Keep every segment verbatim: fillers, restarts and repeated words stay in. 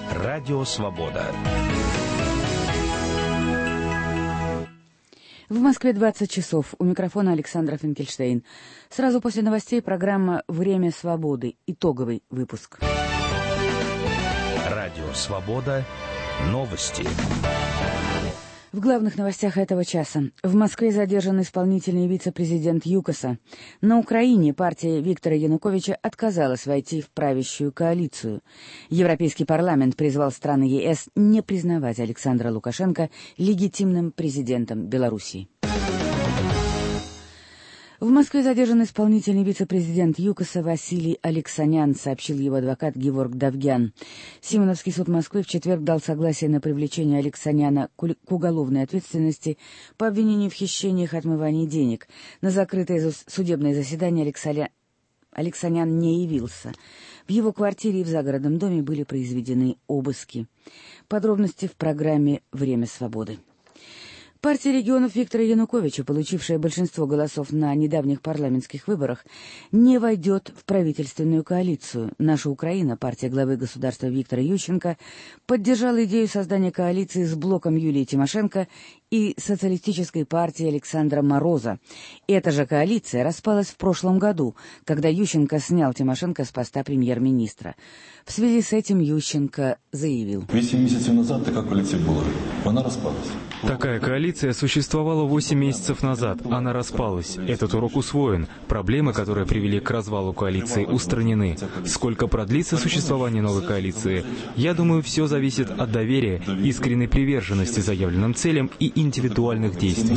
Радио Свобода. В Москве двадцать часов. У микрофона Александра Финкельштейн. Сразу после новостей программа «Время свободы». Итоговый выпуск. Радио Свобода. Новости. В главных новостях этого часа. В Москве задержан исполнительный вице-президент ЮКОСа. На Украине партия Виктора Януковича отказалась войти в правящую коалицию. Европейский парламент призвал страны ЕС не признавать Александра Лукашенко легитимным президентом Белоруссии. В Москве задержан исполнительный вице-президент ЮКОСа Василий Алексанян, сообщил его адвокат Геворг Давгян. Симоновский суд Москвы в четверг дал согласие на привлечение Алексаняна к уголовной ответственности по обвинению в хищениях и отмывании денег. На закрытое судебное заседание Алексаня... Алексанян не явился. В его квартире и в загородном доме были произведены обыски. Подробности в программе «Время свободы». Партия регионов Виктора Януковича, получившая большинство голосов на недавних парламентских выборах, не войдет в правительственную коалицию. «Наша Украина», партия главы государства Виктора Ющенко, поддержала идею создания коалиции с блоком Юлии Тимошенко и социалистической партией Александра Мороза. Эта же коалиция распалась в прошлом году, когда Ющенко снял Тимошенко с поста премьер-министра. В связи с этим Ющенко заявил. Восемь месяцев назад такая коалиция была, она распалась. Такая коалиция существовала восемь месяцев назад. Она распалась. Этот урок усвоен. Проблемы, которые привели к развалу коалиции, устранены. Сколько продлится существование новой коалиции? Я думаю, все зависит от доверия, искренней приверженности заявленным целям и индивидуальных действий.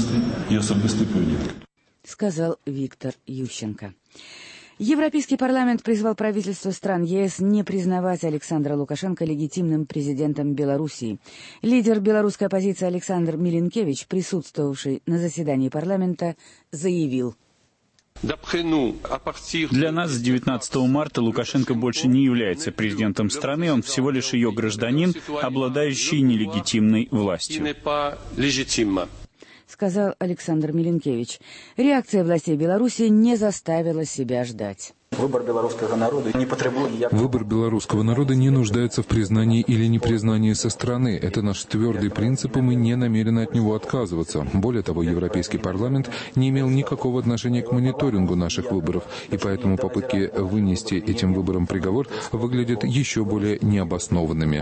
Сказал Виктор Ющенко. Европейский парламент призвал правительство стран ЕС не признавать Александра Лукашенко легитимным президентом Белоруссии. Лидер белорусской оппозиции Александр Милинкевич, присутствовавший на заседании парламента, заявил. Для нас с девятнадцатого марта Лукашенко больше не является президентом страны, он всего лишь ее гражданин, обладающий нелегитимной властью. Сказал Александр Милинкевич. Реакция властей Беларуси не заставила себя ждать. Выбор белорусского народа не потребует... Выбор белорусского народа не нуждается в признании или непризнании со стороны. Это наш твердый принцип, и мы не намерены от него отказываться. Более того, Европейский парламент не имел никакого отношения к мониторингу наших выборов, и поэтому попытки вынести этим выборам приговор выглядят еще более необоснованными.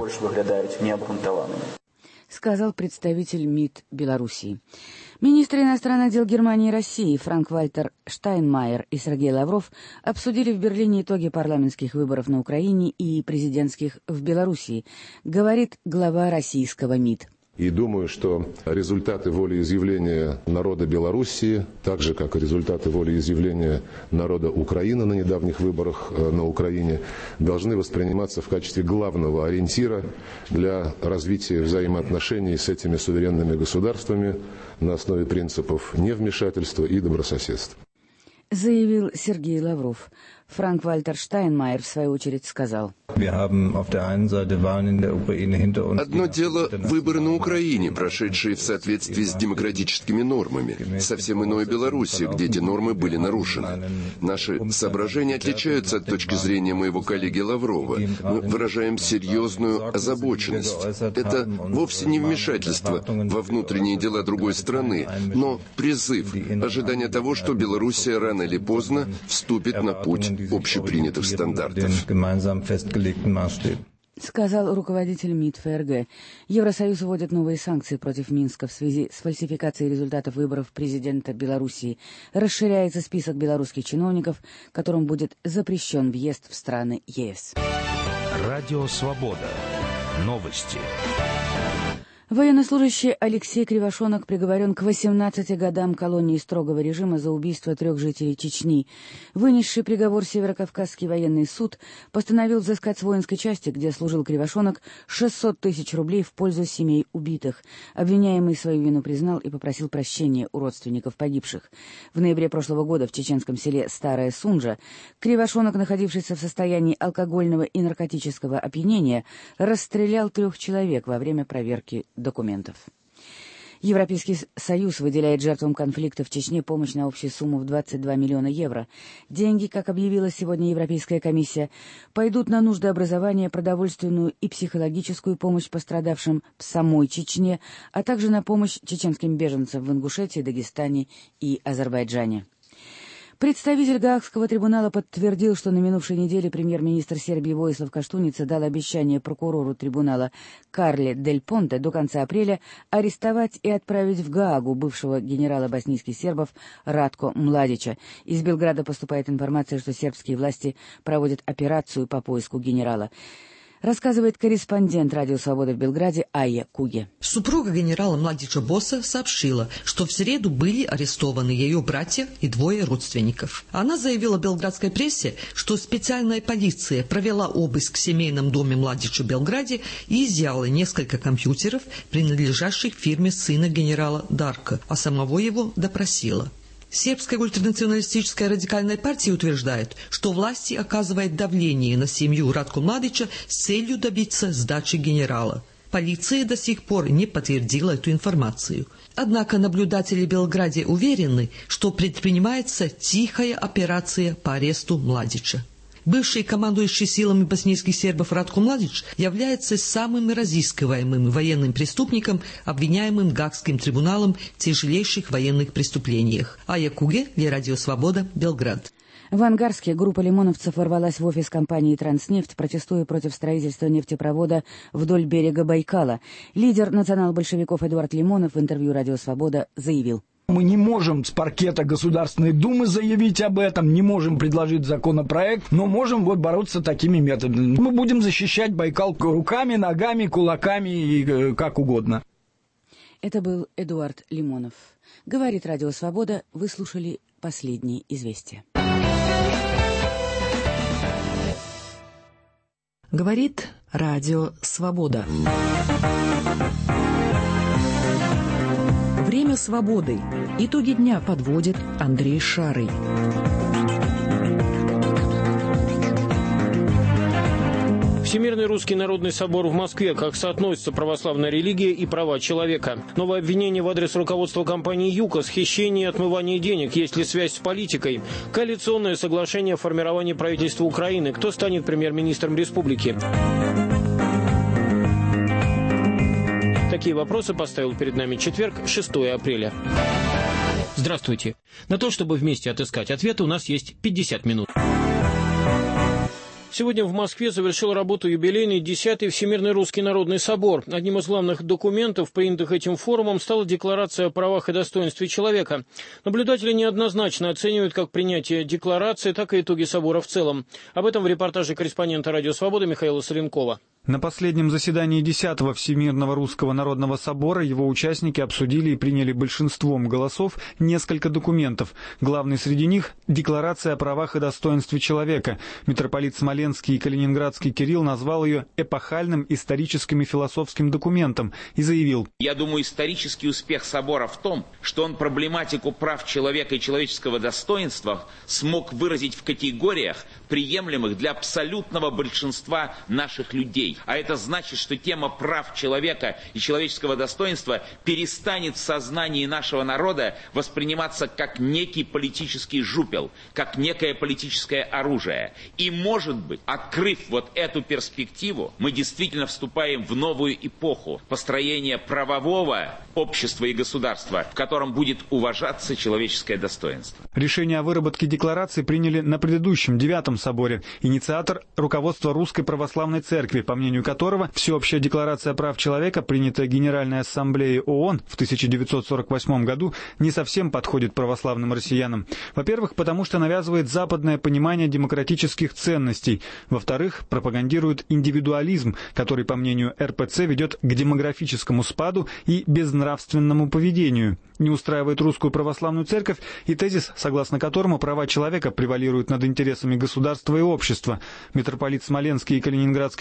Сказал представитель МИД Белоруссии. Министры иностранных дел Германии и России Франк-Вальтер Штайнмайер и Сергей Лавров обсудили в Берлине итоги парламентских выборов на Украине и президентских в Белоруссии, говорит глава российского МИД. И думаю, что результаты волеизъявления народа Белоруссии, так же, как и результаты волеизъявления народа Украины на недавних выборах на Украине, должны восприниматься в качестве главного ориентира для развития взаимоотношений с этими суверенными государствами на основе принципов невмешательства и добрососедства. Заявил Сергей Лавров. Франк-Вальтер Штайнмайер, в свою очередь, сказал. Одно дело – выборы на Украине, прошедшие в соответствии с демократическими нормами. Совсем иное Белоруссия, где эти нормы были нарушены. Наши соображения отличаются от точки зрения моего коллеги Лаврова. Мы выражаем серьезную озабоченность. Это вовсе не вмешательство во внутренние дела другой страны, но призыв, ожидание того, что Белоруссия рано или поздно вступит на путь общепринятых стандартов. Сказал руководитель МИД ФРГ. Евросоюз вводит новые санкции против Минска в связи с фальсификацией результатов выборов президента Белоруссии. Расширяется список белорусских чиновников, которым будет запрещен въезд в страны ЕС. Радио Свобода. Новости. Военнослужащий Алексей Кривошонок приговорен к восемнадцати годам колонии строгого режима за убийство трех жителей Чечни. Вынесший приговор Северокавказский военный суд постановил взыскать с воинской части, где служил Кривошонок, шестьсот тысяч рублей в пользу семей убитых. Обвиняемый свою вину признал и попросил прощения у родственников погибших. В ноябре прошлого года в чеченском селе Старая Сунжа Кривошонок, находившийся в состоянии алкогольного и наркотического опьянения, расстрелял трех человек во время проверки документов. Европейский Союз выделяет жертвам конфликта в Чечне помощь на общую сумму в двадцать два миллиона евро. Деньги, как объявила сегодня Европейская комиссия, пойдут на нужды образования, продовольственную и психологическую помощь пострадавшим в самой Чечне, а также на помощь чеченским беженцам в Ингушетии, Дагестане и Азербайджане. Представитель Гаагского трибунала подтвердил, что на минувшей неделе премьер-министр Сербии Воислав Каштуница дал обещание прокурору трибунала Карле Дель Понте до конца апреля арестовать и отправить в Гаагу бывшего генерала боснийских сербов Радко Младича. Из Белграда поступает информация, что сербские власти проводят операцию по поиску генерала. Рассказывает корреспондент «Радио Свобода» в Белграде Айя Куге. Супруга генерала Младича Боса сообщила, что в среду были арестованы ее братья и двое родственников. Она заявила белградской прессе, что специальная полиция провела обыск в семейном доме Младича в Белграде и изъяла несколько компьютеров, принадлежащих фирме сына генерала Дарка, а самого его допросила. Сербская ультранационалистическая радикальная партия утверждает, что власти оказывают давление на семью Радко Младича с целью добиться сдачи генерала. Полиция до сих пор не подтвердила эту информацию. Однако наблюдатели в Белграде уверены, что предпринимается тихая операция по аресту Младича. Бывший командующий силами боснийских сербов Радко Младич является самым разыскиваемым военным преступником, обвиняемым Гаагским трибуналом в тяжелейших военных преступлениях. Айя Куге, Радио Свобода, Белград. В Ангарске группа лимоновцев ворвалась в офис компании «Транснефть», протестуя против строительства нефтепровода вдоль берега Байкала. Лидер национал-большевиков Эдуард Лимонов в интервью «Радио Свобода» заявил: Мы не можем с паркета Государственной Думы заявить об этом, не можем предложить законопроект, но можем вот бороться такими методами. Мы будем защищать Байкал руками, ногами, кулаками и как угодно. Это был Эдуард Лимонов. Говорит «Радио Свобода». Вы слушали последние известия. Говорит Радио Свобода. Время свободы. Итоги дня подводит Андрей Шарый. Всемирный русский народный собор в Москве. Как соотносится православная религия и права человека. Новое обвинение в адрес руководства компании ЮКОС. Хищение и отмывание денег. Есть ли связь с политикой? Коалиционное соглашение о формировании правительства Украины. Кто станет премьер-министром республики? Такие вопросы поставил перед нами четверг, шестого апреля. Здравствуйте. На то, чтобы вместе отыскать ответы, у нас есть пятьдесят минут. Сегодня в Москве завершил работу юбилейный десятый Всемирный русский народный собор. Одним из главных документов, принятых этим форумом, стала Декларация о правах и достоинстве человека. Наблюдатели неоднозначно оценивают как принятие декларации, так и итоги собора в целом. Об этом в репортаже корреспондента «Радио Свобода» Михаила Соленкова. На последнем заседании десятого Всемирного русского народного собора его участники обсудили и приняли большинством голосов несколько документов. Главный среди них – Декларация о правах и достоинстве человека. Митрополит Смоленский и Калининградский Кирилл назвал ее эпохальным историческим и философским документом и заявил: «Я думаю, исторический успех собора в том, что он проблематику прав человека и человеческого достоинства смог выразить в категориях, приемлемых для абсолютного большинства наших людей. А это значит, что тема прав человека и человеческого достоинства перестанет в сознании нашего народа восприниматься как некий политический жупел, как некое политическое оружие. И, может быть, открыв вот эту перспективу, мы действительно вступаем в новую эпоху построения правового общества и государства, в котором будет уважаться человеческое достоинство». Решение о выработке декларации приняли на предыдущем, девятом соборе. Инициатор – руководство Русской Православной Церкви, по мнению которого Всеобщая декларация прав человека, принятая Генеральной Ассамблеей ООН в тысяча девятьсот сорок восьмом году, не совсем подходит православным россиянам. Во-первых, потому что навязывает западное понимание демократических ценностей. Во-вторых, пропагандирует индивидуализм, который, по мнению эр пэ цэ, ведет к демографическому спаду и безнравственному поведению. Не устраивает Русскую Православную Церковь и тезис, согласно которому права человека превалируют над интересами государства и общества. Митрополит Смоленский и Калининградский Кирилл пояснил,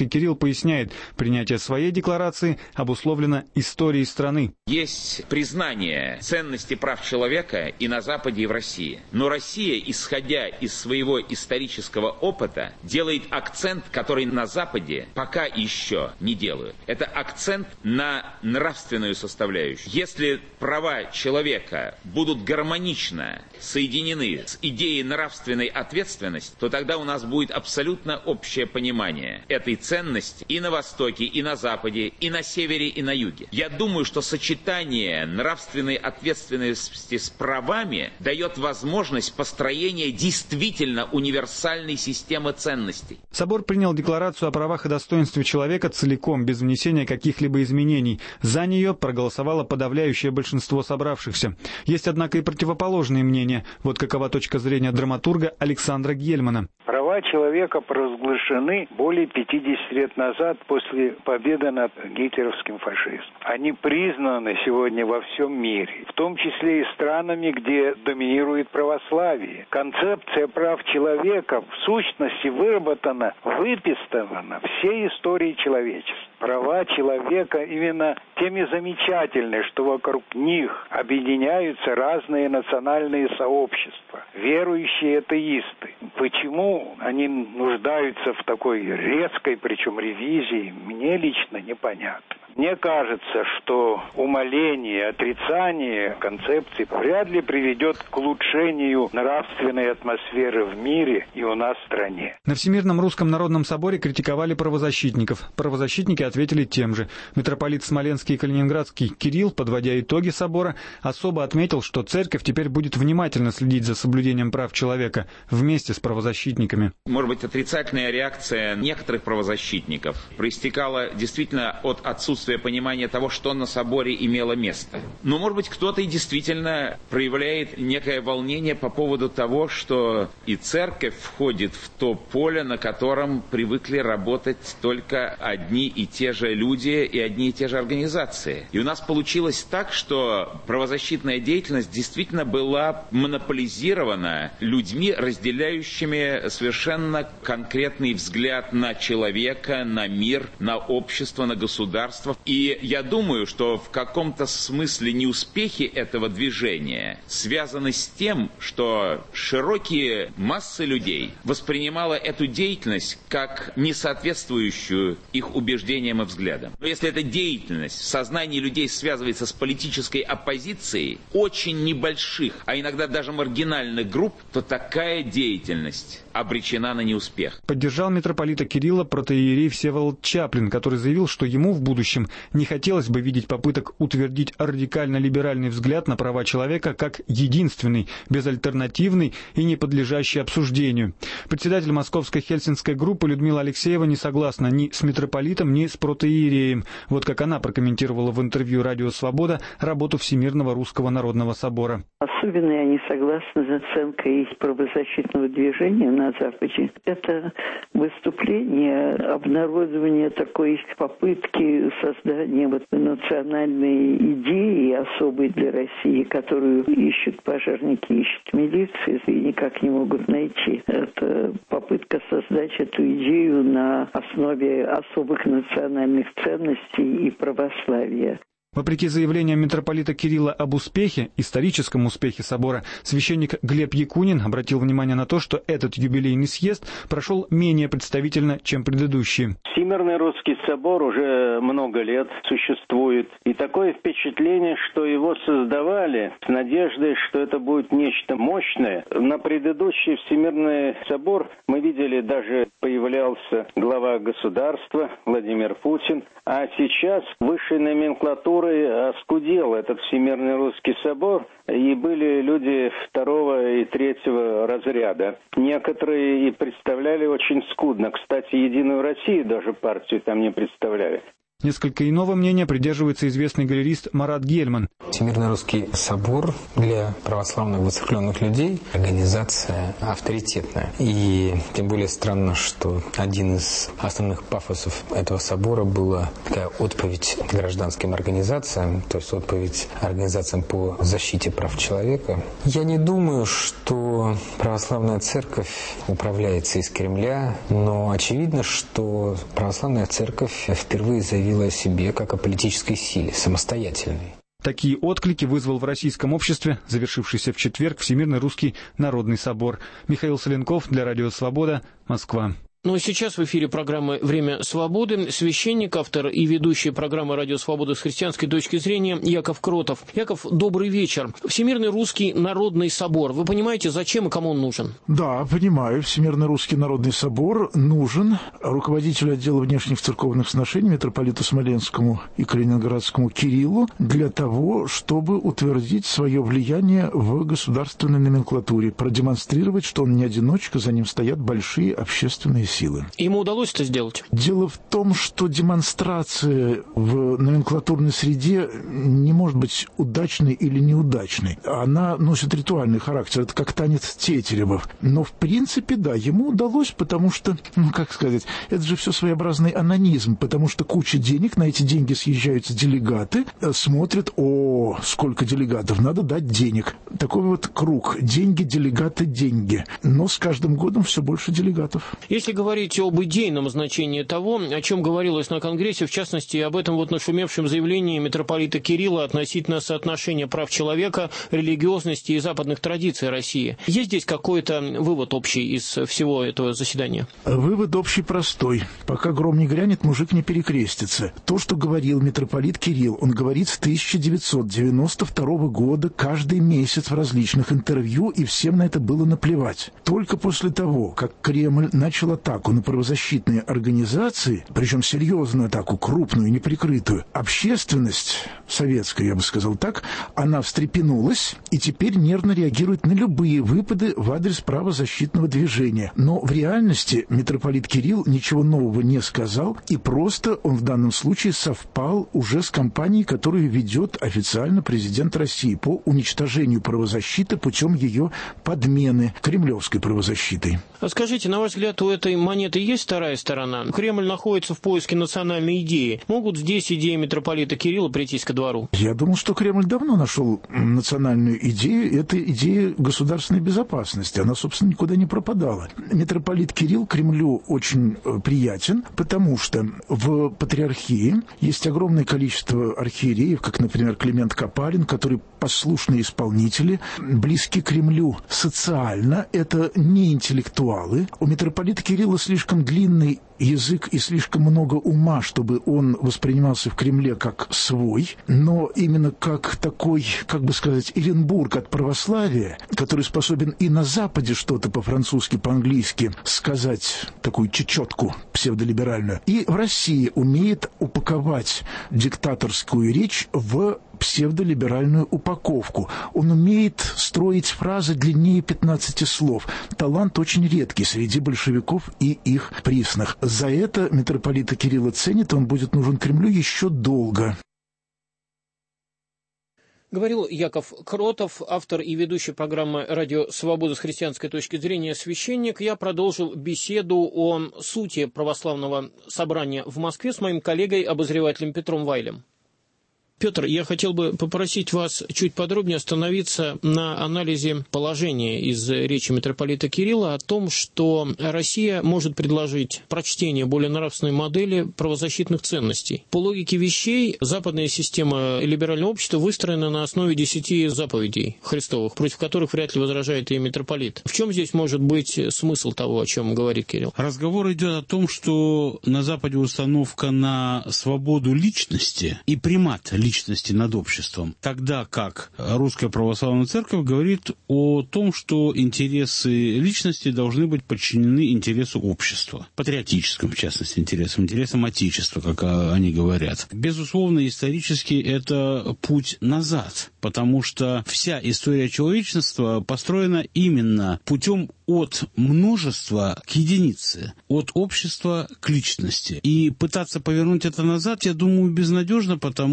поясняет, принятие своей декларации обусловлено историей страны. Есть признание ценности прав человека и на Западе, и в России. Но Россия, исходя из своего исторического опыта, делает акцент, который на Западе пока еще не делают. Это акцент на нравственную составляющую. Если права человека будут гармонично соединены с идеей нравственной ответственности, то тогда у нас будет абсолютно общее понимание этой ценности и на Востоке, и на Западе, и на Севере, и на Юге. Я думаю, что сочетание нравственной ответственности с правами дает возможность построения действительно универсальной системы ценностей. Собор принял декларацию о правах и достоинстве человека целиком, без внесения каких-либо изменений. За нее проголосовало подавляющее большинство собравшихся. Есть, однако, и противоположные мнения. Вот какова точка зрения драматурга Александра Гельмана. Права человека провозглашены более пятидесяти лет назад после победы над гитлеровским фашизмом. Они признаны сегодня во всем мире, в том числе и странами, где доминирует православие. Концепция прав человека в сущности выработана, выписана всей историей человечества. Права человека именно теми замечательны, что вокруг них объединяются разные национальные сообщества, верующие атеисты. Почему они нуждаются в такой резкой, причем ревизии, мне лично непонятно. Мне кажется, что умаление, отрицание концепции вряд ли приведет к улучшению нравственной атмосферы в мире и у нас в стране. На Всемирном Русском Народном Соборе критиковали правозащитников. Правозащитники ответили тем же. Митрополит Смоленский и Калининградский Кирилл, подводя итоги собора, особо отметил, что церковь теперь будет внимательно следить за соблюдением прав человека вместе с правозащитниками. Может быть, отрицательная реакция некоторых правозащитников проистекала действительно от отсутствия понимания того, что на соборе имело место. Но, может быть, кто-то и действительно проявляет некое волнение по поводу того, что и церковь входит в то поле, на котором привыкли работать только одни и те же люди и одни и те же организации. И у нас получилось так, что правозащитная деятельность действительно была монополизирована людьми, разделяющими совершенно конкретный взгляд на человека, на мир, на общество, на государство. И я думаю, что в каком-то смысле неуспехи этого движения связаны с тем, что широкие массы людей воспринимала эту деятельность как несоответствующую их убеждениям и взглядам. Но если эта деятельность в сознании людей связывается с политической оппозицией очень небольших, а иногда даже маргинальных групп, то такая деятельность обречена на неуспех. Поддержал митрополита Кирилла протоиерей Всеволод Чаплин, который заявил, что ему в будущем не хотелось бы видеть попыток утвердить радикально-либеральный взгляд на права человека как единственный, безальтернативный и не подлежащий обсуждению. Председатель Московской Хельсинской группы Людмила Алексеева не согласна ни с митрополитом, ни с протоиереем. Вот как она прокомментировала в интервью «Радио Свобода» работу Всемирного Русского Народного Собора. Особенно я не согласна с оценкой правозащитного движения на Западе. Это выступление, обнародование такой попытки создания вот национальной идеи особой для России, которую ищут пожарники, ищут милиции и никак не могут найти. Это попытка создать эту идею на основе особых национальных ценностей и православия. Вопреки заявлениям митрополита Кирилла об успехе, историческом успехе собора, священник Глеб Якунин обратил внимание на то, что этот юбилейный съезд прошел менее представительно, чем предыдущие. Всемирный Русский Собор уже много лет существует. И такое впечатление, что его создавали с надеждой, что это будет нечто мощное. На предыдущий Всемирный Собор мы видели, даже появлялся глава государства Владимир Путин. А сейчас высшей номенклатурой оскудел этот Всемирный Русский Собор, и были люди второго и третьего разряда. Некоторые и представляли очень скудно. Кстати, Единую Россию даже партию там не представляли. Несколько иного мнения придерживается известный галерист Марат Гельман. Всемирный русский собор для православных выцеркленных людей – организация авторитетная. И тем более странно, что один из основных пафосов этого собора была такая отповедь гражданским организациям, то есть отповедь организациям по защите прав человека. Я не думаю, что православная церковь управляется из Кремля, но очевидно, что православная церковь впервые заявила о себе как о политической силе, самостоятельной. Такие отклики вызвал в российском обществе завершившийся в четверг Всемирный русский народный собор. Михаил Соленков для Радио Свобода, Москва. Ну а сейчас в эфире программы «Время свободы» священник, автор и ведущий программы «Радио Свобода» с христианской точки зрения Яков Кротов. Яков, добрый вечер. Всемирный русский народный собор. Вы понимаете, зачем и кому он нужен? Да, понимаю. Всемирный русский народный собор нужен руководителю отдела внешних церковных сношений митрополиту Смоленскому и Калининградскому Кириллу для того, чтобы утвердить свое влияние в государственной номенклатуре, продемонстрировать, что он не одиночка, за ним стоят большие общественные силы. Ему удалось это сделать? Дело в том, что демонстрация в номенклатурной среде не может быть удачной или неудачной. Она носит ритуальный характер. Это как танец тетеревов. Но, в принципе, да, ему удалось, потому что, ну, как сказать, это же все своеобразный анонизм, потому что куча денег, на эти деньги съезжаются делегаты, смотрят, о, сколько делегатов, надо дать денег. Такой вот круг. Деньги, делегаты, деньги. Но с каждым годом все больше делегатов. Если говорить об идейном значении того, о чем говорилось на Конгрессе, в частности, об этом вот нашумевшем заявлении митрополита Кирилла относительно соотношения прав человека, религиозности и западных традиций России. Есть здесь какой-то вывод общий из всего этого заседания? Вывод общий простой. Пока гром не грянет, мужик не перекрестится. То, что говорил митрополит Кирилл, он говорит с тысяча девятьсот девяносто второго года каждый месяц в различных интервью, и всем на это было наплевать. Только после того, как Кремль начал атаковать атаку на правозащитные организации, причем серьезную атаку, крупную, неприкрытую, общественность советская, я бы сказал так, она встрепенулась и теперь нервно реагирует на любые выпады в адрес правозащитного движения. Но в реальности митрополит Кирилл ничего нового не сказал, и просто он в данном случае совпал уже с кампанией, которую ведет официально президент России по уничтожению правозащиты путем ее подмены кремлевской правозащитой. А скажите, на ваш взгляд, у этой монеты есть вторая сторона? Кремль находится в поиске национальной идеи. Могут здесь идеи митрополита Кирилла прийтись ко двору? Я думал, что Кремль давно нашел национальную идею. Это идея государственной безопасности. Она, собственно, никуда не пропадала. Митрополит Кирилл Кремлю очень приятен, потому что в патриархии есть огромное количество архиереев, как, например, Климент Копалин, которые послушные исполнители, близки к Кремлю социально. Это не интеллектуалы. У митрополита Кирилла слишком длинный язык и слишком много ума, чтобы он воспринимался в Кремле как свой, но именно как такой, как бы сказать, Эренбург от православия, который способен и на Западе что-то по-французски, по-английски сказать, такую чечетку псевдолиберальную, и в России умеет упаковать диктаторскую речь в псевдолиберальную упаковку. Он умеет строить фразы длиннее пятнадцати слов. Талант очень редкий среди большевиков и их присных. За это митрополита Кирилла ценит, он будет нужен Кремлю еще долго. Говорил Яков Кротов, автор и ведущий программы «Радио Свобода» с христианской точки зрения священник. Я продолжил беседу о сути православного собрания в Москве с моим коллегой, обозревателем Петром Вайлем. Петр, я хотел бы попросить вас чуть подробнее остановиться на анализе положения из речи митрополита Кирилла о том, что Россия может предложить прочтение более нравственной модели правозащитных ценностей. По логике вещей, западная система либерального общества выстроена на основе десяти заповедей Христовых, против которых вряд ли возражает и митрополит. В чем здесь может быть смысл того, о чем говорит Кирилл? Разговор идет о том, что на Западе установка на свободу личности и примат личности. личности над обществом, тогда как Русская Православная Церковь говорит о том, что интересы личности должны быть подчинены интересу общества, патриотическим, в частности, интересам, интересам Отечества, как они говорят. Безусловно, исторически это путь назад, потому что вся история человечества построена именно путем от множества к единице, от общества к личности. И пытаться повернуть это назад, я думаю, безнадежно, потому что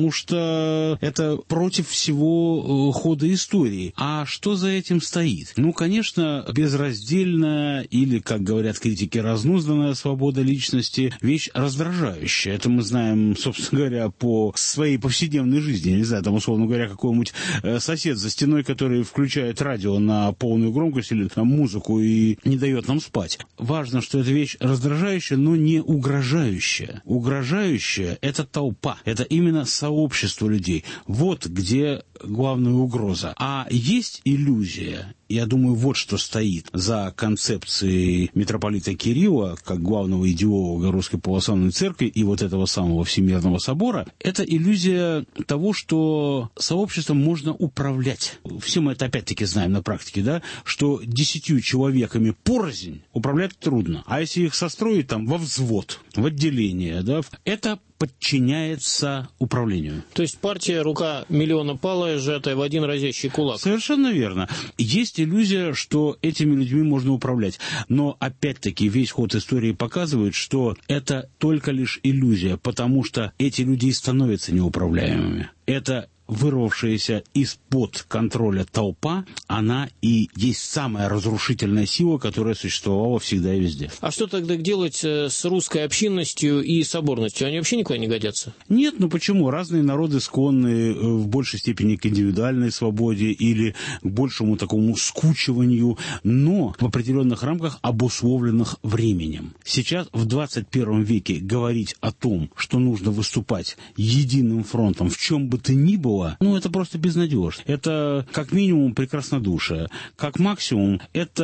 что это против всего хода истории. А что за этим стоит? Ну, конечно, безраздельная или, как говорят критики, разнузданная свобода личности – вещь раздражающая. Это мы знаем, собственно говоря, по своей повседневной жизни. Не знаю, там, условно говоря, какой-нибудь сосед за стеной, который включает радио на полную громкость или там музыку и не дает нам спать. Важно, что эта вещь раздражающая, но не угрожающая. Угрожающая – это толпа, это именно сообщество людей. Вот где главная угроза. А есть иллюзия, я думаю, вот что стоит за концепцией митрополита Кирилла, как главного идеолога Русской Православной Церкви и вот этого самого Всемирного Собора, это иллюзия того, что сообществом можно управлять. Все мы это опять-таки знаем на практике, да, что десятью человеками порознь управлять трудно. А если их состроить там во взвод, в отделение, да, это подчиняется управлению. То есть партия рука миллиона палая, сжатая в один разящий кулак. Совершенно верно. Есть иллюзия, что этими людьми можно управлять. Но опять-таки весь ход истории показывает, что это только лишь иллюзия, потому что эти люди и становятся неуправляемыми. Это вырвавшаяся из-под контроля толпа, она и есть самая разрушительная сила, которая существовала всегда и везде. А что тогда делать с русской общинностью и соборностью? Они вообще никуда не годятся? Нет, ну почему? Разные народы склонны в большей степени к индивидуальной свободе или к большему такому скучиванию, но в определенных рамках, обусловленных временем. Сейчас, в двадцать первом веке, говорить о том, что нужно выступать единым фронтом, в чем бы то ни было, ну, это просто безнадежно. Это, как минимум, прекраснодушие. Как максимум,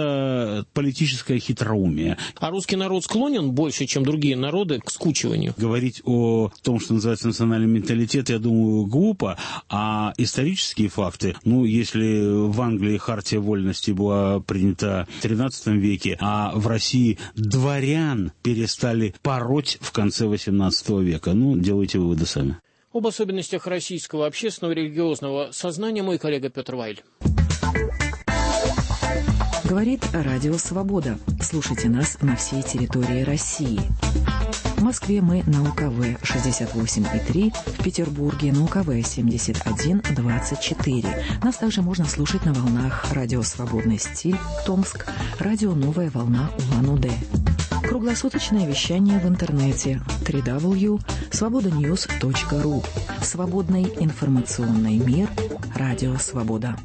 это политическое хитроумие. А русский народ склонен больше, чем другие народы, к скучиванию? Говорить о том, что называется национальный менталитет, я думаю, глупо. А исторические факты, ну, если в Англии хартия вольности была принята в тринадцатом веке, а в России дворян перестали пороть в конце восемнадцатого века, ну, делайте выводы сами. Об особенностях российского общественного и религиозного сознания мой коллега Петр Вайль. Говорит Радио Свобода. Слушайте нас на всей территории России. В Москве мы на У Ка Вэ шестьдесят восемь и три, в Петербурге на У Ка Вэ семьдесят один двадцать четыре. Нас также можно слушать на волнах Радио Свободный стиль, Томск, Радио Новая волна Улан-Удэ. Круглосуточное вещание в интернете дабл ю дабл ю дабл ю точка свобода ньюс точка ру. Свободный информационный мир. Радио Свобода.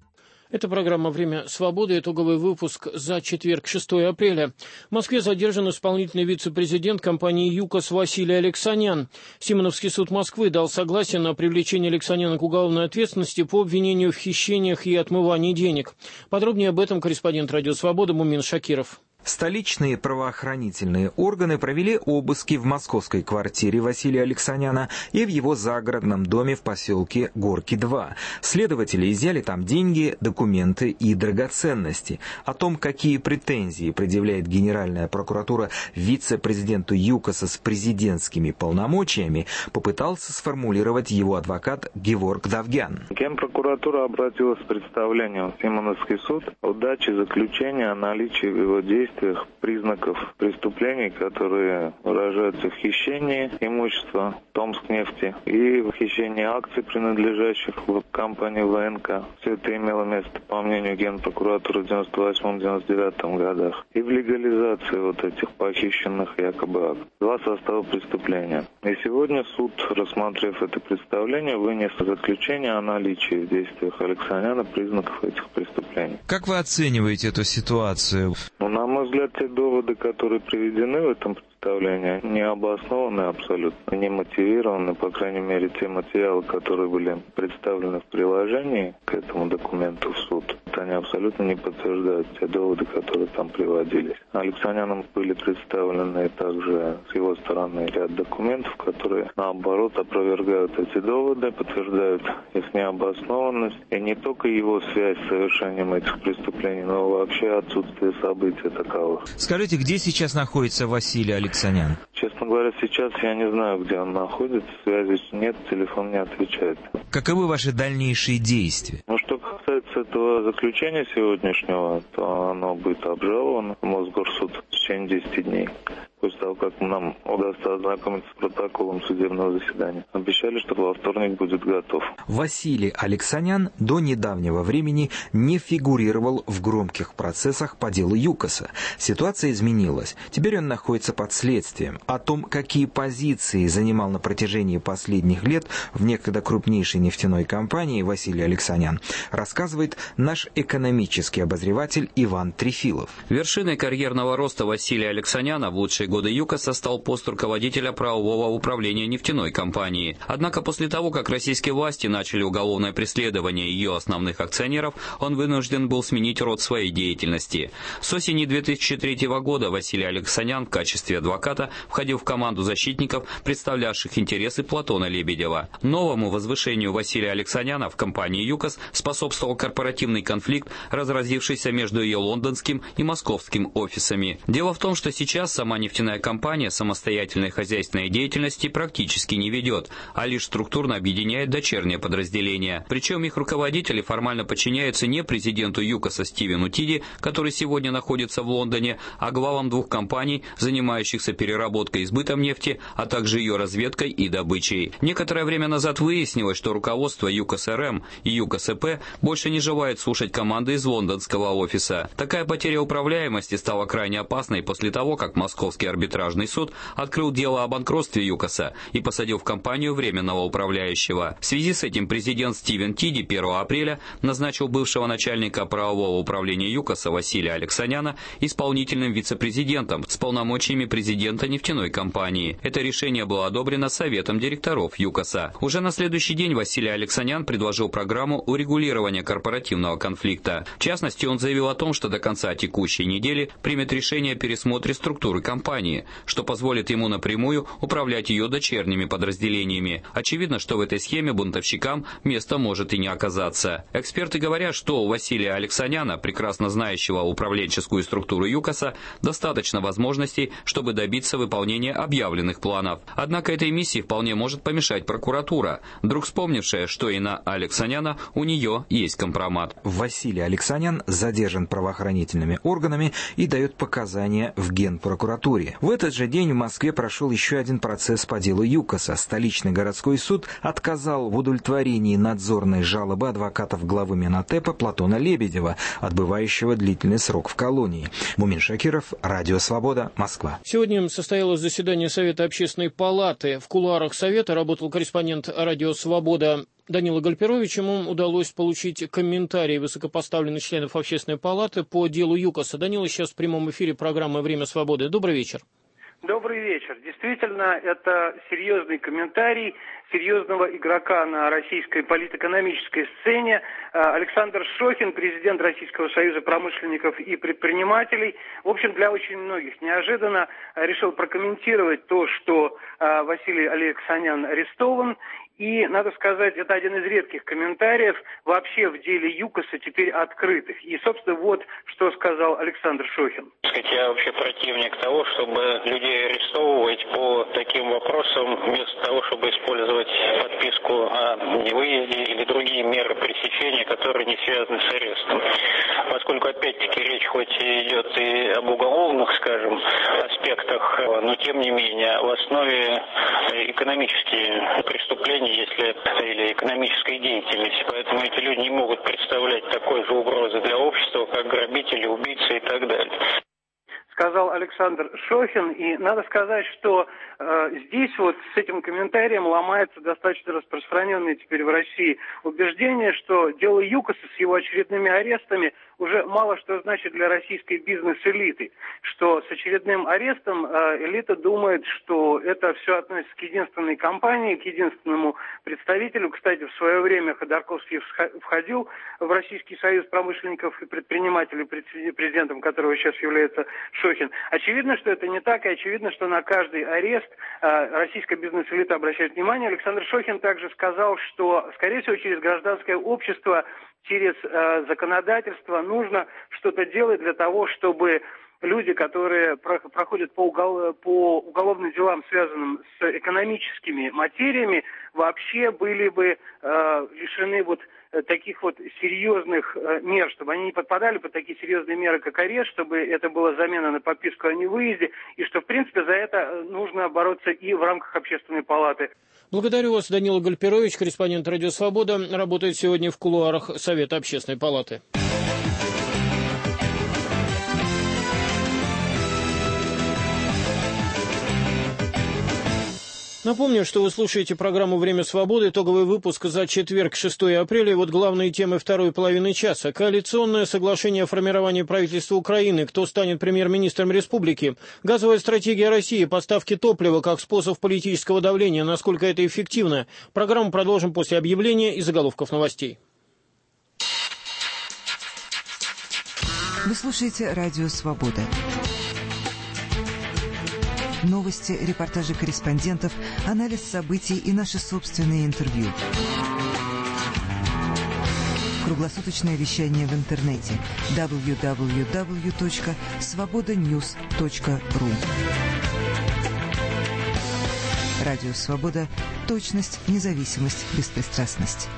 Это программа «Время свободы», итоговый выпуск за четверг, шестого апреля. В Москве задержан исполнительный вице-президент компании «ЮКОС» Василий Алексанян. Симоновский суд Москвы дал согласие на привлечение Алексаняна к уголовной ответственности по обвинению в хищениях и отмывании денег. Подробнее об этом корреспондент «Радио Свобода» Мумин Шакиров. Столичные правоохранительные органы провели обыски в московской квартире Василия Алексаняна и в его загородном доме в поселке Горки-два. Следователи изъяли там деньги, документы и драгоценности. О том, какие претензии предъявляет Генеральная прокуратура вице-президенту ЮКОСа с президентскими полномочиями, попытался сформулировать его адвокат Геворг Давгян. Генпрокуратура обратилась с представлением в Симоновский суд о даче заключения о наличии в его действиях признаков преступлений, которые выражаются в хищении имущества Томскнефти и в хищении акций, принадлежащих в компании вэ эн ка. Все это имело место, по мнению Генпрокуратуры, в девяносто восьмом — девяносто девятом годах. И в легализации вот этих похищенных якобы актов. Два состава преступления. И сегодня суд, рассмотрев это представление, вынес заключение о наличии в действиях Алексаняна признаков этих преступлений. Как вы оцениваете эту ситуацию? Ну, на мой взгляд, те доводы, которые приведены в этом представлении, не обоснованы абсолютно, не мотивированы, по крайней мере, те материалы, которые были представлены в приложении к этому документу в суд, они абсолютно не подтверждают те доводы, которые там приводились. Алексаняном были представлены также с его стороны ряд документов, которые, наоборот, опровергают эти доводы, подтверждают их необоснованность, и не только его связь с совершением этих преступлений, но вообще отсутствие событий таковых. Скажите, где сейчас находится Василий Алексанян? Честно говоря, сейчас я не знаю, где он находится, связи нет, телефон не отвечает. Каковы ваши дальнейшие действия? Ну, что касается этого заключения сегодняшнего, то оно будет обжаловано в Мосгорсуд в течение десяти дней. после того, как нам удастся ознакомиться с протоколом судебного заседания. Обещали, что во вторник будет готов. Василий Алексанян до недавнего времени не фигурировал в громких процессах по делу ЮКОСа. Ситуация изменилась. Теперь он находится под следствием. О том, какие позиции занимал на протяжении последних лет в некогда крупнейшей нефтяной компании Василий Алексанян, рассказывает наш экономический обозреватель Иван Трефилов. Вершиной карьерного роста Василия Алексаняна в лучшие годы ЮКОСа стал пост руководителя правового управления нефтяной компании. Однако после того, как российские власти начали уголовное преследование ее основных акционеров, он вынужден был сменить род своей деятельности. С осени две тысячи третьего года Василий Алексанян в качестве адвоката входил в команду защитников, представлявших интересы Платона Лебедева. Новому возвышению Василия Алексаняна в компании ЮКОС способствовал корпоративный конфликт, разразившийся между ее лондонским и московским офисами. Дело в том, что сейчас сама нефтяная компания самостоятельной хозяйственной деятельности практически не ведет, а лишь структурно объединяет дочерние подразделения. Причем их руководители формально подчиняются не президенту ЮКОСа Стивену Тиди, который сегодня находится в Лондоне, а главам двух компаний, занимающихся переработкой и сбытом нефти, а также ее разведкой и добычей. Некоторое время назад выяснилось, что руководство ЮКОС РМ и ЮКОС ЭП больше не желает слушать команды из лондонского офиса. Такая потеря управляемости стала крайне опасной после того, как Московский арбитражный суд открыл дело о банкротстве ЮКОСа и посадил в компанию временного управляющего. В связи с этим президент Стивен Тиди первого апреля назначил бывшего начальника правового управления ЮКОСа Василия Алексаняна исполнительным вице-президентом с полномочиями президента нефтяной компании. Это решение было одобрено Советом директоров ЮКОСа. Уже на следующий день Василий Алексанян предложил программу урегулирования корпоративного конфликта. В частности, он заявил о том, что до конца текущей недели примет решение о пересмотре структуры компании, что позволит ему напрямую управлять ее дочерними подразделениями. Очевидно, что в этой схеме бунтовщикам места может и не оказаться. Эксперты говорят, что у Василия Алексаняна, прекрасно знающего управленческую структуру ЮКОСа, достаточно возможностей, чтобы добиться выполнения объявленных планов. Однако этой миссии вполне может помешать прокуратура, вдруг вспомнившая, что и на Алексаняна у нее есть компромат. Василий Алексанян задержан правоохранительными органами и дает показания в Генпрокуратуре. В этот же день в Москве прошел еще один процесс по делу ЮКОСа. Столичный городской суд отказал в удовлетворении надзорной жалобы адвокатов главы Минотепа Платона Лебедева, отбывающего длительный срок в колонии. Мумин Шакиров, Радио Свобода, Москва. Сегодня состоялось заседание Совета Общественной палаты. В кулуарах Совета работал корреспондент Радио Свобода Данила Гальперович. Ему удалось получить комментарии высокопоставленных членов Общественной палаты по делу ЮКОСа. Данила сейчас в прямом эфире программы «Время свободы». Добрый вечер. Добрый вечер. Действительно, это серьезный комментарий серьезного игрока на российской политэкономической сцене. Александр Шохин, президент Российского союза промышленников и предпринимателей, в общем, для очень многих неожиданно решил прокомментировать то, что Василий Алексанян арестован. И, надо сказать, это один из редких комментариев вообще в деле ЮКОСа теперь открытых. И, собственно, вот что сказал Александр Шохин. Я вообще противник того, чтобы людей арестовывать по таким вопросам, вместо того, чтобы использовать подписку о невыезде или другие меры пресечения, которые не связаны с арестом. Поскольку, опять-таки, речь хоть и идет и об уголовных, скажем, аспектах, но, тем не менее, в основе экономические преступления, если или экономической деятельности. Поэтому эти люди не могут представлять такой же угрозы для общества, как грабители, убийцы и так далее. Сказал Александр Шохин, и надо сказать, что э, здесь вот с этим комментарием ломается достаточно распространенное теперь в России убеждение, что дело ЮКОСа с его очередными арестами уже мало что значит для российской бизнес-элиты, что с очередным арестом э, элита думает, что это все относится к единственной компании, к единственному представителю. Кстати, в свое время Ходорковский входил в Российский союз промышленников и предпринимателей, президентом которого сейчас является Шохин. Очевидно, что это не так, и очевидно, что на каждый арест э, российская бизнес-элита обращает внимание. Александр Шохин также сказал, что, скорее всего, через гражданское общество, через э, законодательство нужно что-то делать для того, чтобы люди, которые проходят по, угол, по уголовным делам, связанным с экономическими материями, вообще были бы э, лишены вот таких вот серьезных э, мер, чтобы они не подпадали под такие серьезные меры, как арест, чтобы это была замена на подписку о невыезде, и что, в принципе, за это нужно бороться и в рамках Общественной палаты. Благодарю вас, Данила Гальперович, корреспондент «Радио Свобода», работает сегодня в кулуарах Совета Общественной палаты. Напомню, что вы слушаете программу «Время свободы», итоговый выпуск за четверг, шестое апреля. И вот главные темы второй половины часа. Коалиционное соглашение о формировании правительства Украины. Кто станет премьер-министром республики? Газовая стратегия России. Поставки топлива как способ политического давления. Насколько это эффективно? Программу продолжим после объявления и заголовков новостей. Вы слушаете «Радио Свобода». Новости, репортажи корреспондентов, анализ событий и наши собственные интервью. Круглосуточное вещание в интернете дабл ю дабл ю дабл ю точка свобода ньюс точка ру. Радио Свобода. Точность, независимость, беспристрастность.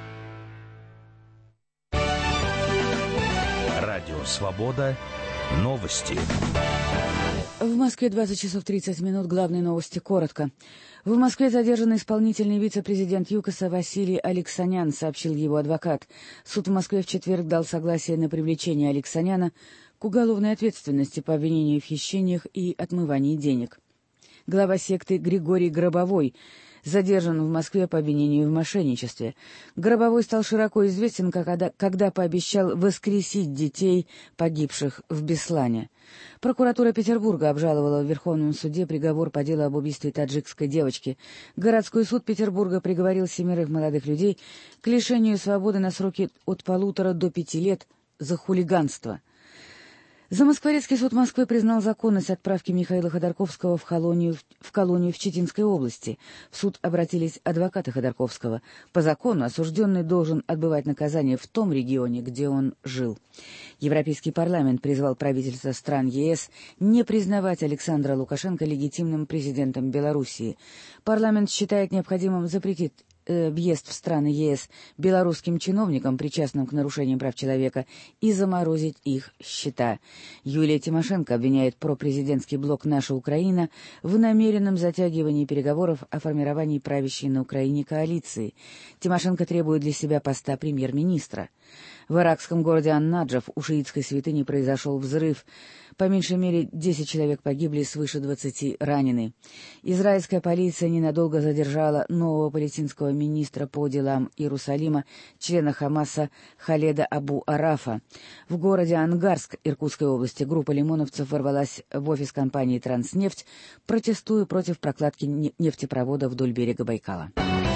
Радио Свобода. Новости. В Москве двадцать часов тридцать минут. Главные новости коротко. В Москве задержан исполнительный вице-президент ЮКОСа Василий Алексанян, сообщил его адвокат. Суд в Москве в четверг дал согласие на привлечение Алексаняна к уголовной ответственности по обвинению в хищениях и отмывании денег. Глава секты Григорий Гробовой задержан в Москве по обвинению в мошенничестве. Гробовой стал широко известен, когда, когда пообещал воскресить детей, погибших в Беслане. Прокуратура Петербурга обжаловала в Верховном суде приговор по делу об убийстве таджикской девочки. Городской суд Петербурга приговорил семерых молодых людей к лишению свободы на сроки от полутора до пяти лет за хулиганство. Замоскворецкий суд Москвы признал законность отправки Михаила Ходорковского в колонию в, колонию в Читинской области. В суд обратились адвокаты Ходорковского. По закону осужденный должен отбывать наказание в том регионе, где он жил. Европейский парламент призвал правительства стран ЕС не признавать Александра Лукашенко легитимным президентом Белоруссии. Парламент считает необходимым запретить въезд в страны ЕС белорусским чиновникам, причастным к нарушениям прав человека, и заморозить их счета. Юлия Тимошенко обвиняет пропрезидентский блок «Наша Украина» в намеренном затягивании переговоров о формировании правящей на Украине коалиции. Тимошенко требует для себя поста премьер-министра. В иракском городе Ан-Наджаф у шиитской святыни произошел взрыв. По меньшей мере десять человек погибли, свыше двадцати ранены. Израильская полиция ненадолго задержала нового палестинского министра по делам Иерусалима, члена Хамаса Халеда Абу-Арафа. В городе Ангарск Иркутской области группа лимоновцев ворвалась в офис компании «Транснефть», протестуя против прокладки нефтепровода вдоль берега Байкала.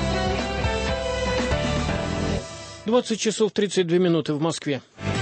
двадцать часов тридцать две минуты в Москве.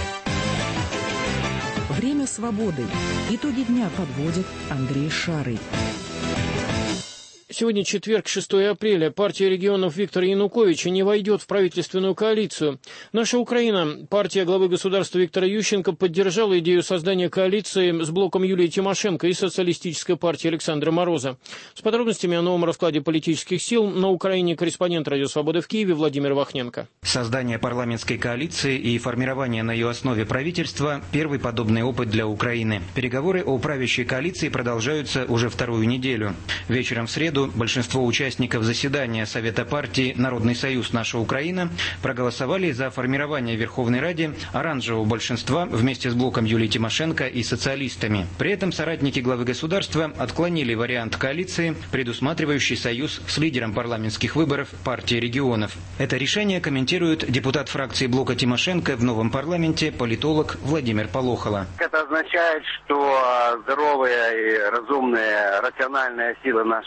Время свободы. Итоги дня подводит Андрей Шарый. Сегодня четверг, шестое апреля. Партия регионов Виктора Януковича не войдет в правительственную коалицию. «Наша Украина», партия главы государства Виктора Ющенко, поддержала идею создания коалиции с блоком Юлии Тимошенко и социалистической партии Александра Мороза. С подробностями о новом раскладе политических сил на Украине корреспондент «Радио Свобода» в Киеве Владимир Вахненко. Создание парламентской коалиции и формирование на ее основе правительства – первый подобный опыт для Украины. Переговоры о правящей коалиции продолжаются уже вторую неделю. Вечером в среду большинство участников заседания Совета партии «Народный союз. Наша Украина» проголосовали за формирование в Верховной Раде оранжевого большинства вместе с блоком Юлии Тимошенко и социалистами. При этом соратники главы государства отклонили вариант коалиции, предусматривающий союз с лидером парламентских выборов партии регионов. Это решение комментирует депутат фракции блока Тимошенко в новом парламенте политолог Владимир Полохало. Это означает, что здоровые и разумные, рациональные силы нашей Украины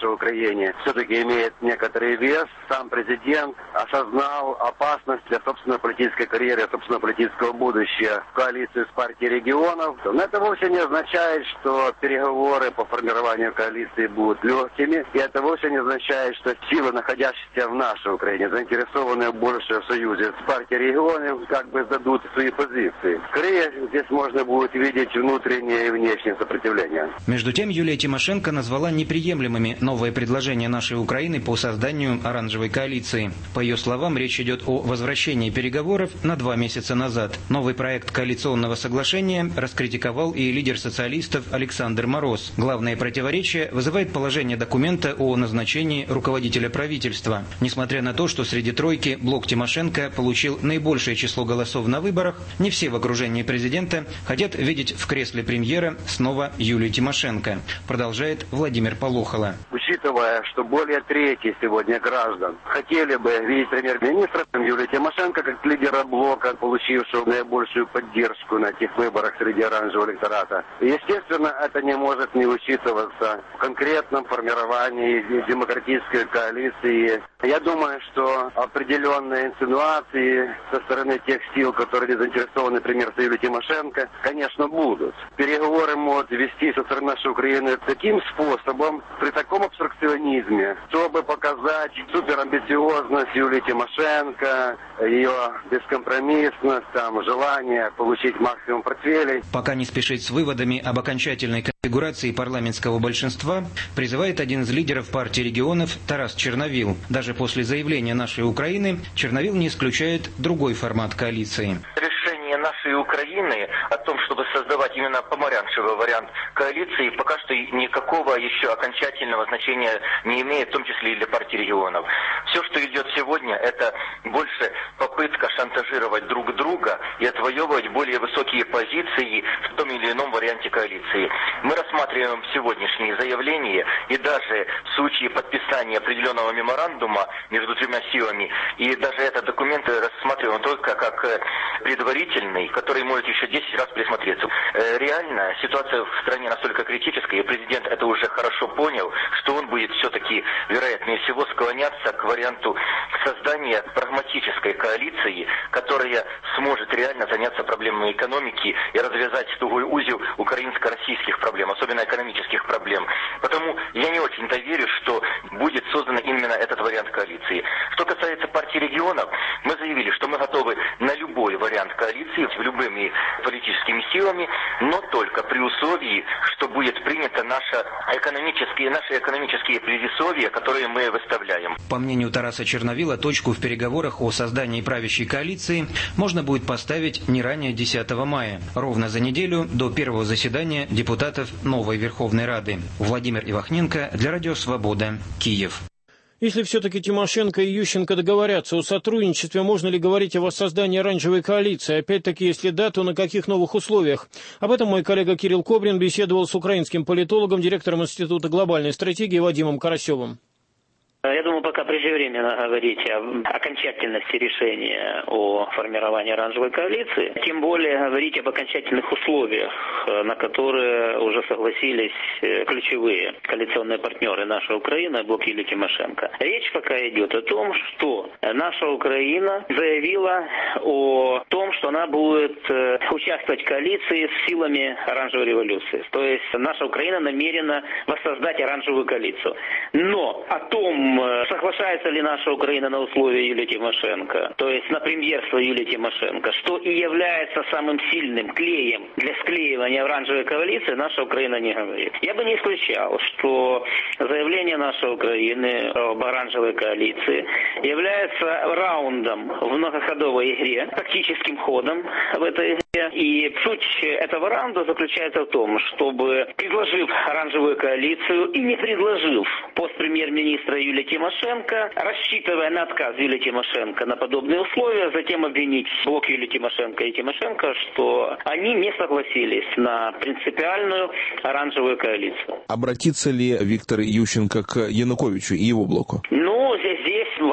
сопротивление все-таки имеет некоторый вес. Сам президент осознал опасность для собственной политической карьеры, собственного политического будущего в коалиции с партией регионов. Но это вовсе не означает, что переговоры по формированию коалиции будут легкими. И это вовсе не означает, что силы, находящиеся в нашей Украине, заинтересованные больше в союзе с партией регионов, как бы сдадут свои позиции. Скорее, здесь можно будет видеть внутреннее и внешнее сопротивление. Между тем, Юлия Тимошенко назвала неприемлемыми новые предложения нашей Украины по созданию оранжевой коалиции. По ее словам, речь идет о возвращении переговоров на два месяца назад. Новый проект коалиционного соглашения раскритиковал и лидер социалистов Александр Мороз. Главное противоречие вызывает положение документа о назначении руководителя правительства. Несмотря на то, что среди тройки блок Тимошенко получил наибольшее число голосов на выборах, не все в окружении президента хотят видеть в кресле премьера снова Юлию Тимошенко, продолжает Владимир Полухало. Учитывая, что более трети сегодня граждан хотели бы видеть премьер-министра Юлию Тимошенко как лидера блока, получившего наибольшую поддержку на этих выборах среди оранжевого электората, естественно, это не может не учитываться в конкретном формировании демократической коалиции. Я думаю, что определенные инсинуации со стороны тех сил, которые заинтересованы, например, в Юлии Тимошенко, конечно, будут. Переговоры могут вести со стороны нашей Украины таким способом, при таком абстракционизме, чтобы показать суперамбициозность Юлии Тимошенко, ее бескомпромиссность, там, желание получить максимум портфелей. Пока не спешить с выводами об окончательной конфигурации парламентского большинства, призывает один из лидеров партии регионов Тарас Черновил. Даже после заявления нашей Украины Черновил не исключает другой формат коалиции. Решение нашей Украины о том, чтобы создавать именно помаранчевый вариант коалиции, пока что никакого еще окончательного значения не имеет, в том числе и для партии регионов. Все, что идет сегодня, это больше попытка шантажировать друг друга и отвоевывать более высокие позиции в том или ином варианте коалиции. Мы рассматриваем сегодняшние заявления, и даже в случае подписания определенного меморандума между тремя силами, и даже этот документ рассматриваем только как предварительный, который может еще десять раз присмотреться. Реально ситуация в стране настолько критическая, и президент это уже хорошо понял, что он будет все-таки, вероятнее всего, склоняться к варианту создания прагматической коалиции, которая сможет реально заняться проблемами экономики и развязать тугой узел украинско-российских проблем, особенно экономических проблем. Потому я не очень-то верю, что будет создан именно этот вариант коалиции. Что касается партии регионов, мы заявили, что мы готовы на любой вариант коалиции с любыми политическими силами, но только при условии, что будет принято наше экономические, наши экономические предисловия, которые мы выставляем. По мнению Тараса Черновила, точку в переговорах о создании правящей коалиции можно будет поставить не ранее десятого мая, ровно за неделю до первого заседания депутатов новой Верховной Рады. Владимир Ивахненко для Радио Свобода, Киев. Если все-таки Тимошенко и Ющенко договорятся о сотрудничестве, можно ли говорить о воссоздании оранжевой коалиции? Опять-таки, если да, то на каких новых условиях? Об этом мой коллега Кирилл Кобрин беседовал с украинским политологом, директором Института глобальной стратегии Вадимом Карасевым. Я думаю, пока преждевременно говорить о окончательности решения о формировании оранжевой коалиции, тем более говорить об окончательных условиях, на которые уже согласились ключевые коалиционные партнеры нашей Украины, блок Юлии Тимошенко. Речь пока идет о том, что наша Украина заявила о том, что она будет участвовать в коалиции с силами оранжевой революции. То есть наша Украина намерена воссоздать оранжевую коалицию. Но о том, соглашается ли наша Украина на условия Юлии Тимошенко, то есть на премьерство Юлии Тимошенко, что и является самым сильным клеем для склеивания оранжевой коалиции, наша Украина не говорит. Я бы не исключал, что заявление нашей Украины об оранжевой коалиции является раундом в многоходовой игре, тактическим ходом в этой игре. И суть этого раунда заключается в том, чтобы, предложив оранжевую коалицию и не предложив пост премьер-министра Юлии Тимошенко, рассчитывая на отказ Юлии Тимошенко на подобные условия, затем обвинить блок Юлии Тимошенко и Тимошенко, что они не согласились на принципиальную оранжевую коалицию. Обратится ли Виктор Ющенко к Януковичу и его блоку? Ну, здесь, здесь возможны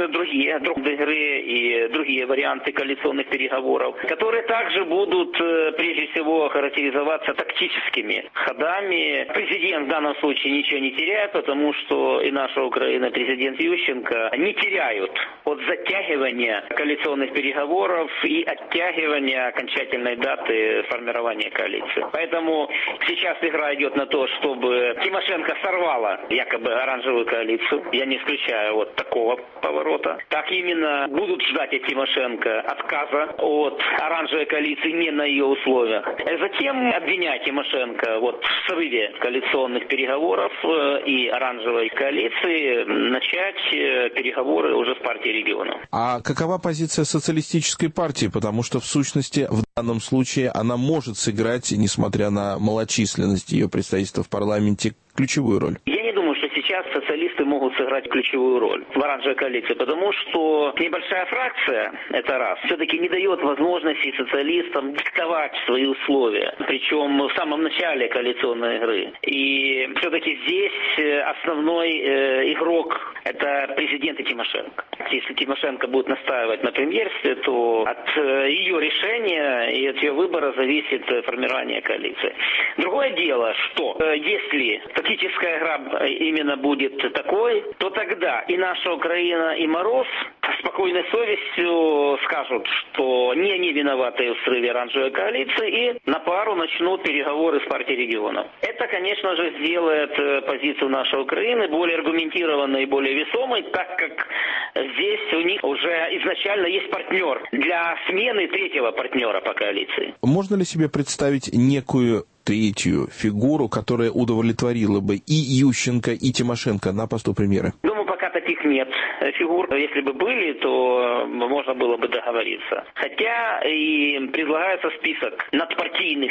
другие другие игры и другие варианты коалиционных переговоров, которые также будут, прежде всего, характеризоваться тактическими ходами. Президент в данном случае ничего не теряет, потому что и наша Украина, президент Ющенко, не теряют от затягивания коалиционных переговоров и оттягивания окончательной даты формирования коалиции. Поэтому сейчас игра идет на то, чтобы Тимошенко сорвала якобы оранжевую коалицию. Я не исключаю вот такого поворота. Так именно будут ждать от Тимошенко отказа от оранжевой коалиции не на ее условиях. Затем обвинять Тимошенко вот в срыве коалиционных переговоров и оранжевой коалиции, начать переговоры уже с партией регионов. А какова позиция социалистической партии? Потому что в сущности в данном случае она может сыграть, несмотря на малочисленность ее представительства в парламенте, ключевую роль. Я не думаю, что сейчас социалисты могут сыграть ключевую роль в оранжевой коалиции, потому что небольшая фракция, это раз, все-таки не дает возможности социалистам диктовать свои условия, причем в самом начале коалиционной игры. И все-таки здесь основной э, игрок – это президент и Тимошенко. Если Тимошенко будет настаивать на премьерстве, то от э, ее решения и от ее выбора зависит формирование коалиции. Другое дело, что э, если тактическая игра именно будет такой, то тогда и наша Украина, и Мороз с спокойной совестью скажут, что не они виноваты в срыве оранжевой коалиции, и на пару начнут переговоры с партией регионов. Это, конечно же, сделает позицию нашей Украины более аргументированной и более весомой, так как здесь у них уже изначально есть партнер для смены третьего партнера по коалиции. Можно ли себе представить некую третью фигуру, которая удовлетворила бы и Ющенко, и Тимошенко на посту премьера? Думаю, пока таких нет фигур. Если бы были, то можно было бы договориться. Хотя и предлагается список надпартийных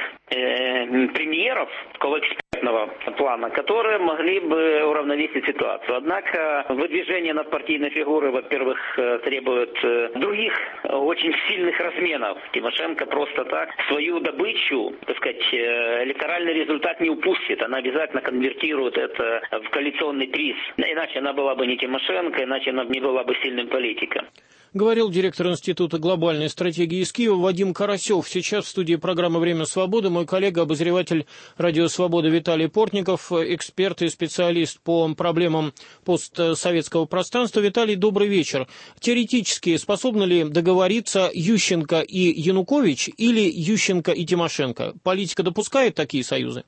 э, премьеров, такого экспертного плана, которые могли бы уравновесить ситуацию. Однако выдвижение надпартийной фигуры, во-первых, требует других очень сильных разменов. Тимошенко просто так свою добычу, так сказать, электоральный результат не упустит. Она обязательно конвертирует это в коалиционный приз. Иначе она была бы не Тимошенко, иначе она не была бы сильным политиком. Говорил директор Института глобальной стратегии из Киева Вадим Карасев. Сейчас в студии программы «Время свободы» мой коллега, обозреватель «Радио Свобода» Виталий Портников, эксперт и специалист по проблемам постсоветского пространства. Виталий, добрый вечер. Теоретически способны ли договориться Ющенко и Янукович или Ющенко и Тимошенко? Политика допускает такие союзы?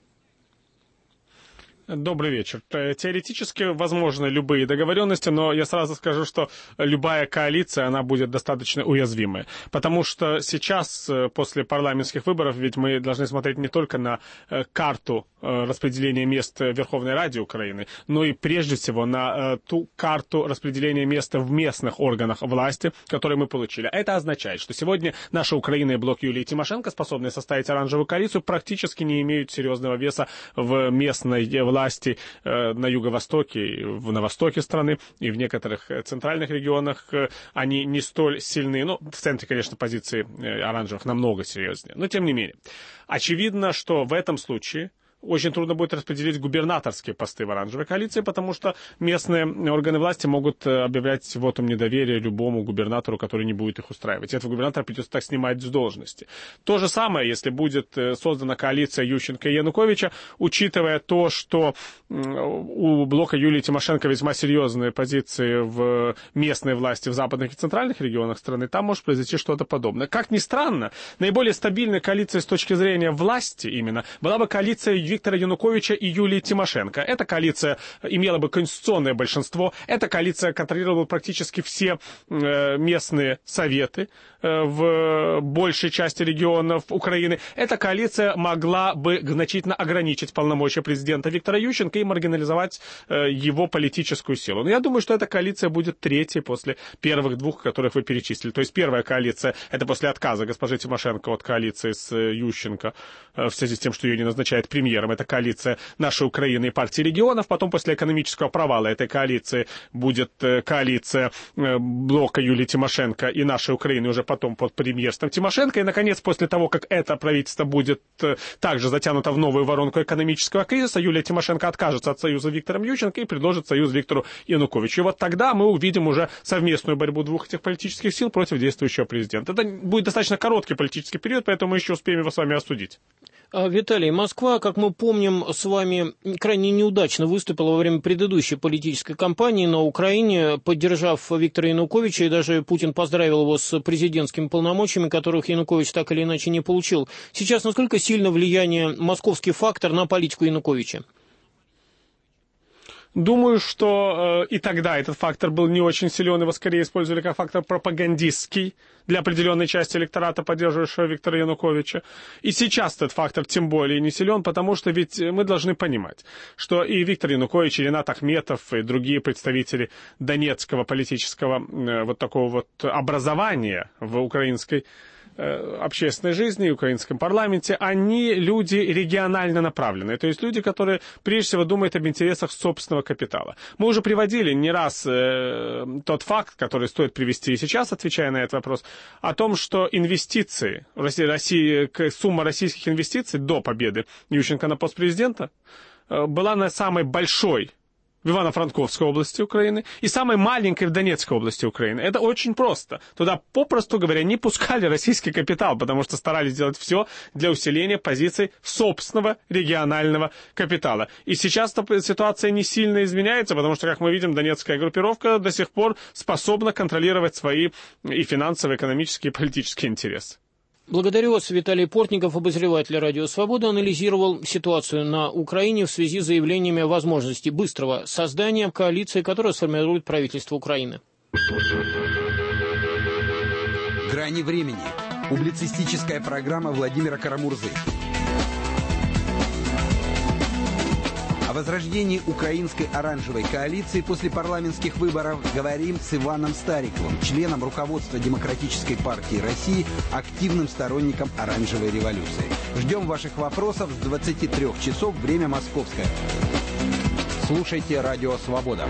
Добрый вечер. Теоретически возможны любые договоренности, но я сразу скажу, что любая коалиция, она будет достаточно уязвимой. Потому что сейчас, после парламентских выборов, ведь мы должны смотреть не только на карту распределения мест в Верховной Раде Украины, но и прежде всего на ту карту распределения мест в местных органах власти, которые мы получили. Это означает, что сегодня наша Украина и блок Юлии Тимошенко, способные составить оранжевую коалицию, практически не имеют серьезного веса в местной власти. власти на юго-востоке, на востоке страны и в некоторых центральных регионах они не столь сильны. Ну, в центре, конечно, позиции оранжевых намного серьезнее. Но, тем не менее, очевидно, что в этом случае очень трудно будет распределить губернаторские посты в оранжевой коалиции, потому что местные органы власти могут объявлять вотум недоверия любому губернатору, который не будет их устраивать. И этого губернатора придется так снимать с должности. То же самое, если будет создана коалиция Ющенко и Януковича, учитывая то, что у блока Юлии Тимошенко весьма серьезные позиции в местной власти в западных и центральных регионах страны, там может произойти что-то подобное. Как ни странно, наиболее стабильной коалицией с точки зрения власти именно была бы коалиция Виктора Януковича и Юлии Тимошенко. Эта коалиция имела бы конституционное большинство. Эта коалиция контролировала бы практически все э, местные советы э, в большей части регионов Украины. Эта коалиция могла бы значительно ограничить полномочия президента Виктора Ющенко и маргинализовать э, его политическую силу. Но я думаю, что эта коалиция будет третьей после первых двух, которых вы перечислили. То есть первая коалиция — это после отказа госпожи Тимошенко от коалиции с Ющенко э, в связи с тем, что ее не назначает премьером. Это коалиция нашей Украины и партии регионов. Потом, после экономического провала этой коалиции, будет коалиция блока Юлии Тимошенко и нашей Украины уже под потом под премьерством Тимошенко. И, наконец, после того, как это правительство будет также затянуто в новую воронку экономического кризиса, Юлия Тимошенко откажется от союза с Виктором Ющенко и предложит союз Виктору Януковичу. И вот тогда мы увидим уже совместную борьбу двух этих политических сил против действующего президента. Это будет достаточно короткий политический период, поэтому мы еще успеем его с вами осудить. Виталий, Москва, как мы помним, с вами крайне неудачно выступила во время предыдущей политической кампании на Украине, поддержав Виктора Януковича, и даже Путин поздравил его с президентскими полномочиями, которых Янукович так или иначе не получил. Сейчас насколько сильно влияние московский фактор на политику Януковича? Думаю, что э, и тогда этот фактор был не очень силен, его скорее использовали как фактор пропагандистский для определенной части электората, поддерживающего Виктора Януковича. И сейчас этот фактор тем более не силен, потому что ведь мы должны понимать, что и Виктор Янукович, и Ринат Ахметов, и другие представители донецкого политического э, вот такого вот образования в украинской общественной жизни и украинском парламенте, они люди регионально направленные, то есть люди, которые прежде всего думают об интересах собственного капитала. Мы уже приводили не раз э, тот факт, который стоит привести и сейчас, отвечая на этот вопрос, о том, что инвестиции, Россия, Россия, сумма российских инвестиций до победы Ющенко на пост президента э, была на самой большой в Ивано-Франковской области Украины и самой маленькой в Донецкой области Украины. Это очень просто. Туда, попросту говоря, не пускали российский капитал, потому что старались делать все для усиления позиций собственного регионального капитала. И сейчас ситуация не сильно изменяется, потому что, как мы видим, донецкая группировка до сих пор способна контролировать свои и финансовые, экономические, и политические интересы. Благодарю вас. Виталий Портников, обозреватель «Радио Свобода», анализировал ситуацию на Украине в связи с заявлениями о возможности быстрого создания коалиции, которая сформирует правительство Украины. «Грани времени». Публицистическая программа Владимира Карамурзы. О возрождении украинской оранжевой коалиции после парламентских выборов говорим с Иваном Стариковым, членом руководства Демократической партии России, активным сторонником оранжевой революции. Ждем ваших вопросов с двадцати трёх часов, время московское. Слушайте «Радио Свобода».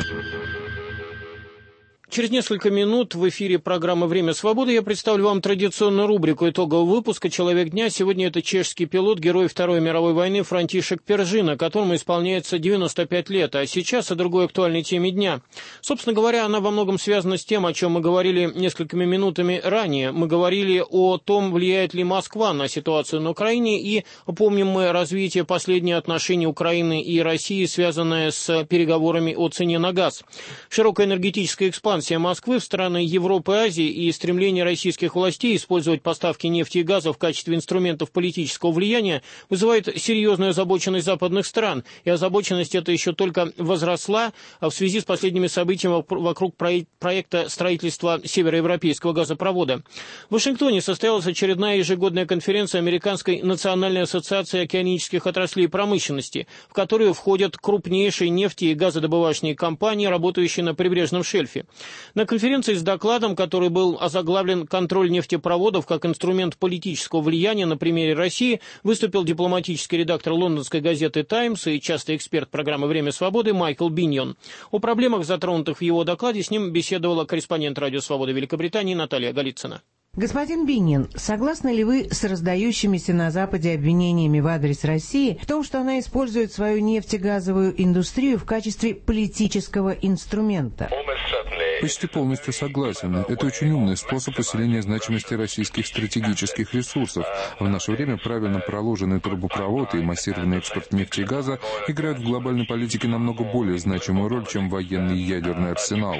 Через несколько минут в эфире программы «Время свободы» я представлю вам традиционную рубрику итогового выпуска «Человек дня». Сегодня это чешский пилот, герой Второй мировой войны Франтишек Пержина, которому исполняется девяносто пять лет. А сейчас о другой актуальной теме дня. Собственно говоря, она во многом связана с тем, о чем мы говорили несколькими минутами ранее. Мы говорили о том, влияет ли Москва на ситуацию на Украине, и помним мы развитие последних отношений Украины и России, связанное с переговорами о цене на газ. Широкая энергетическая экспансия Москвы в страны Европы и Азии и стремление российских властей использовать поставки нефти и газа в качестве инструментов политического влияния вызывает серьезную озабоченность западных стран. И озабоченность эта еще только возросла в связи с последними событиями вокруг проекта строительства североевропейского газопровода. В Вашингтоне состоялась очередная ежегодная конференция Американской национальной ассоциации океанических отраслей промышленности, в которую входят крупнейшие нефти- и газодобывающие компании, работающие на прибрежном шельфе. На конференции с докладом, который был озаглавлен «Контроль нефтепроводов как инструмент политического влияния на примере России», выступил дипломатический редактор лондонской газеты «Таймс» и частый эксперт программы «Время свободы» Майкл Биньон. О проблемах, затронутых в его докладе, с ним беседовала корреспондент «Радио Свобода» Великобритании Наталья Голицына. Господин Биньон, согласны ли вы с раздающимися на Западе обвинениями в адрес России в том, что она использует свою нефтегазовую индустрию в качестве политического инструмента? Почти полностью согласен. Это очень умный способ усиления значимости российских стратегических ресурсов. В наше время правильно проложенный трубопровод и массированный экспорт нефти и газа играют в глобальной политике намного более значимую роль, чем военный и ядерный арсенал.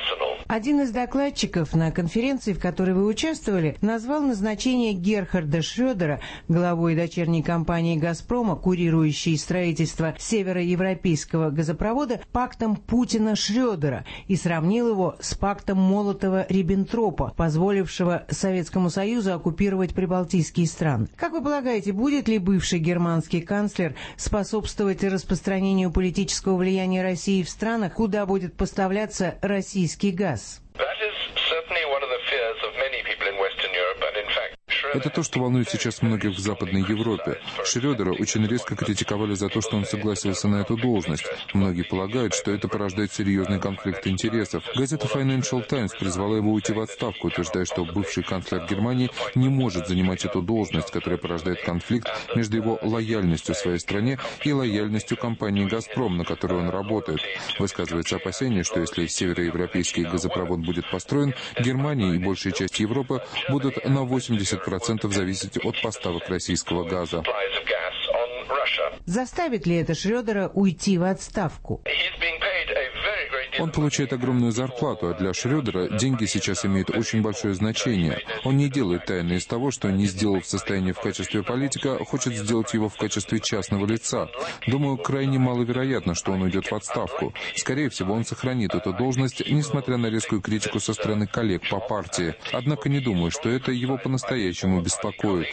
Один из докладчиков на конференции, в которой вы участвовали, назвал назначение Герхарда Шрёдера, главой дочерней компании «Газпрома», курирующей строительство североевропейского газопровода, пактом Путина-Шрёдера и сравнил его с пактом Молотова-Риббентропа, позволившего Советскому Союзу оккупировать прибалтийские страны. Как вы полагаете, будет ли бывший германский канцлер способствовать распространению политического влияния России в странах, куда будет поставляться российский газ? Это то, что волнует сейчас многих в Западной Европе. Шрёдера очень резко критиковали за то, что он согласился на эту должность. Многие полагают, что это порождает серьезный конфликт интересов. Газета Financial Times призвала его уйти в отставку, утверждая, что бывший канцлер Германии не может занимать эту должность, которая порождает конфликт между его лояльностью своей стране и лояльностью компании «Газпром», на которой он работает. Высказывается опасение, что если североевропейский газопровод будет построен, Германия и большая часть Европы будут на восемьдесят процентов зависеть от поставок российского газа. Заставит ли это Шрёдера уйти в отставку? Он получает огромную зарплату, а для Шрёдера деньги сейчас имеют очень большое значение. Он не делает тайны из того, что не сделал в состоянии в качестве политика, хочет сделать его в качестве частного лица. Думаю, крайне маловероятно, что он уйдет в отставку. Скорее всего, он сохранит эту должность, несмотря на резкую критику со стороны коллег по партии. Однако не думаю, что это его по-настоящему беспокоит.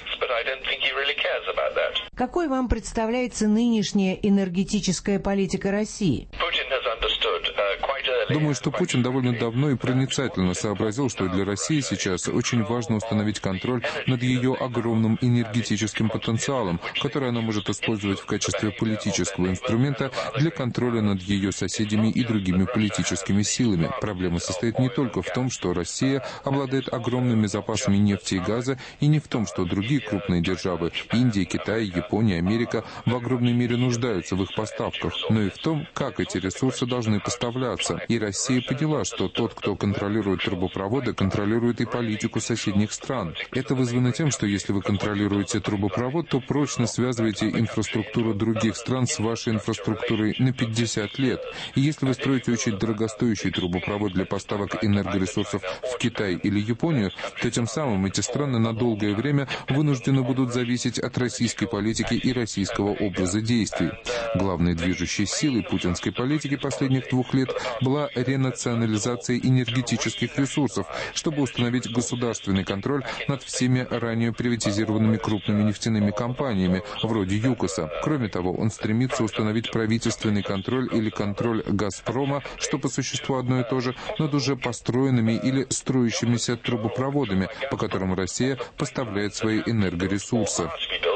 Какой вам представляется нынешняя энергетическая политика России? Думаю, что Путин довольно давно и проницательно сообразил, что для России сейчас очень важно установить контроль над ее огромным энергетическим потенциалом, который она может использовать в качестве политического инструмента для контроля над ее соседями и другими политическими силами. Проблема состоит не только в том, что Россия обладает огромными запасами нефти и газа, и не в том, что другие крупные державы – Индия, Китай, Япония, Америка – в огромной мере нуждаются в их поставках, но и в том, как эти ресурсы должны поставляться. И Россия поняла, что тот, кто контролирует трубопроводы, контролирует и политику соседних стран. Это вызвано тем, что если вы контролируете трубопровод, то прочно связываете инфраструктуру других стран с вашей инфраструктурой на пятьдесят лет. И если вы строите очень дорогостоящий трубопровод для поставок энергоресурсов в Китай или Японию, то тем самым эти страны на долгое время вынуждены будут зависеть от российской политики и российского образа действий. Главной движущей силой путинской политики последних двух лет была ренационализация энергетических ресурсов, чтобы установить государственный контроль над всеми ранее приватизированными крупными нефтяными компаниями, вроде ЮКОСа. Кроме того, он стремится установить правительственный контроль или контроль «Газпрома», что по существу одно и то же, над уже построенными или строящимися трубопроводами, по которым Россия поставляет свои энергоресурсы.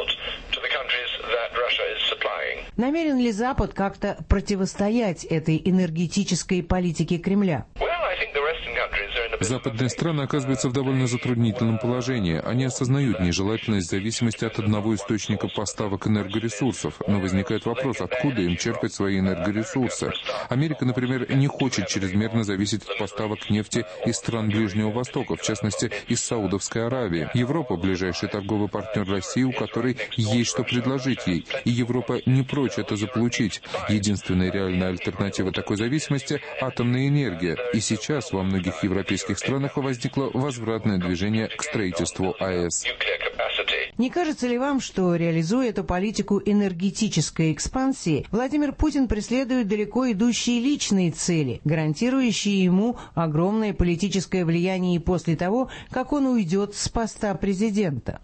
Намерен ли Запад как-то противостоять этой энергетической политике Кремля? Западные страны оказываются в довольно затруднительном положении. Они осознают нежелательность зависимости от одного источника поставок энергоресурсов. Но возникает вопрос, откуда им черпать свои энергоресурсы. Америка, например, не хочет чрезмерно зависеть от поставок нефти из стран Ближнего Востока, в частности, из Саудовской Аравии. Европа – ближайший торговый партнер России, у которой есть что предложить ей. И Европа не прочь это заполучить. Единственная реальная альтернатива такой зависимости – атомная энергия. И сейчас во многих европейских странах возникло возвратное движение к строительству АЭС. Не кажется ли вам, что, реализуя эту политику энергетической экспансии, Владимир Путин преследует далеко идущие личные цели, гарантирующие ему огромное политическое влияние и после того, как он уйдет с поста президента?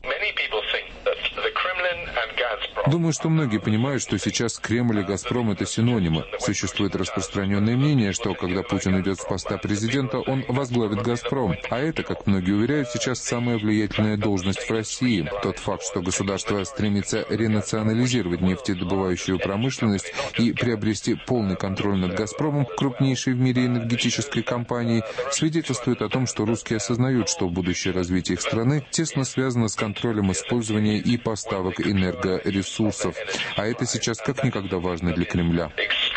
Думаю, что многие понимают, что сейчас Кремль и «Газпром» — это синонимы. Существует распространенное мнение, что когда Путин уйдет с поста президента, он возглавит «Газпром». А это, как многие уверяют, сейчас самая влиятельная должность в России. Тот факт, что государство стремится ренационализировать нефтедобывающую промышленность и приобрести полный контроль над «Газпромом», крупнейшей в мире энергетической компанией, свидетельствует о том, что русские осознают, что будущее развития их страны тесно связано с контролем использования и поставок энергоресурсов. А это сейчас как никогда важно для Кремля.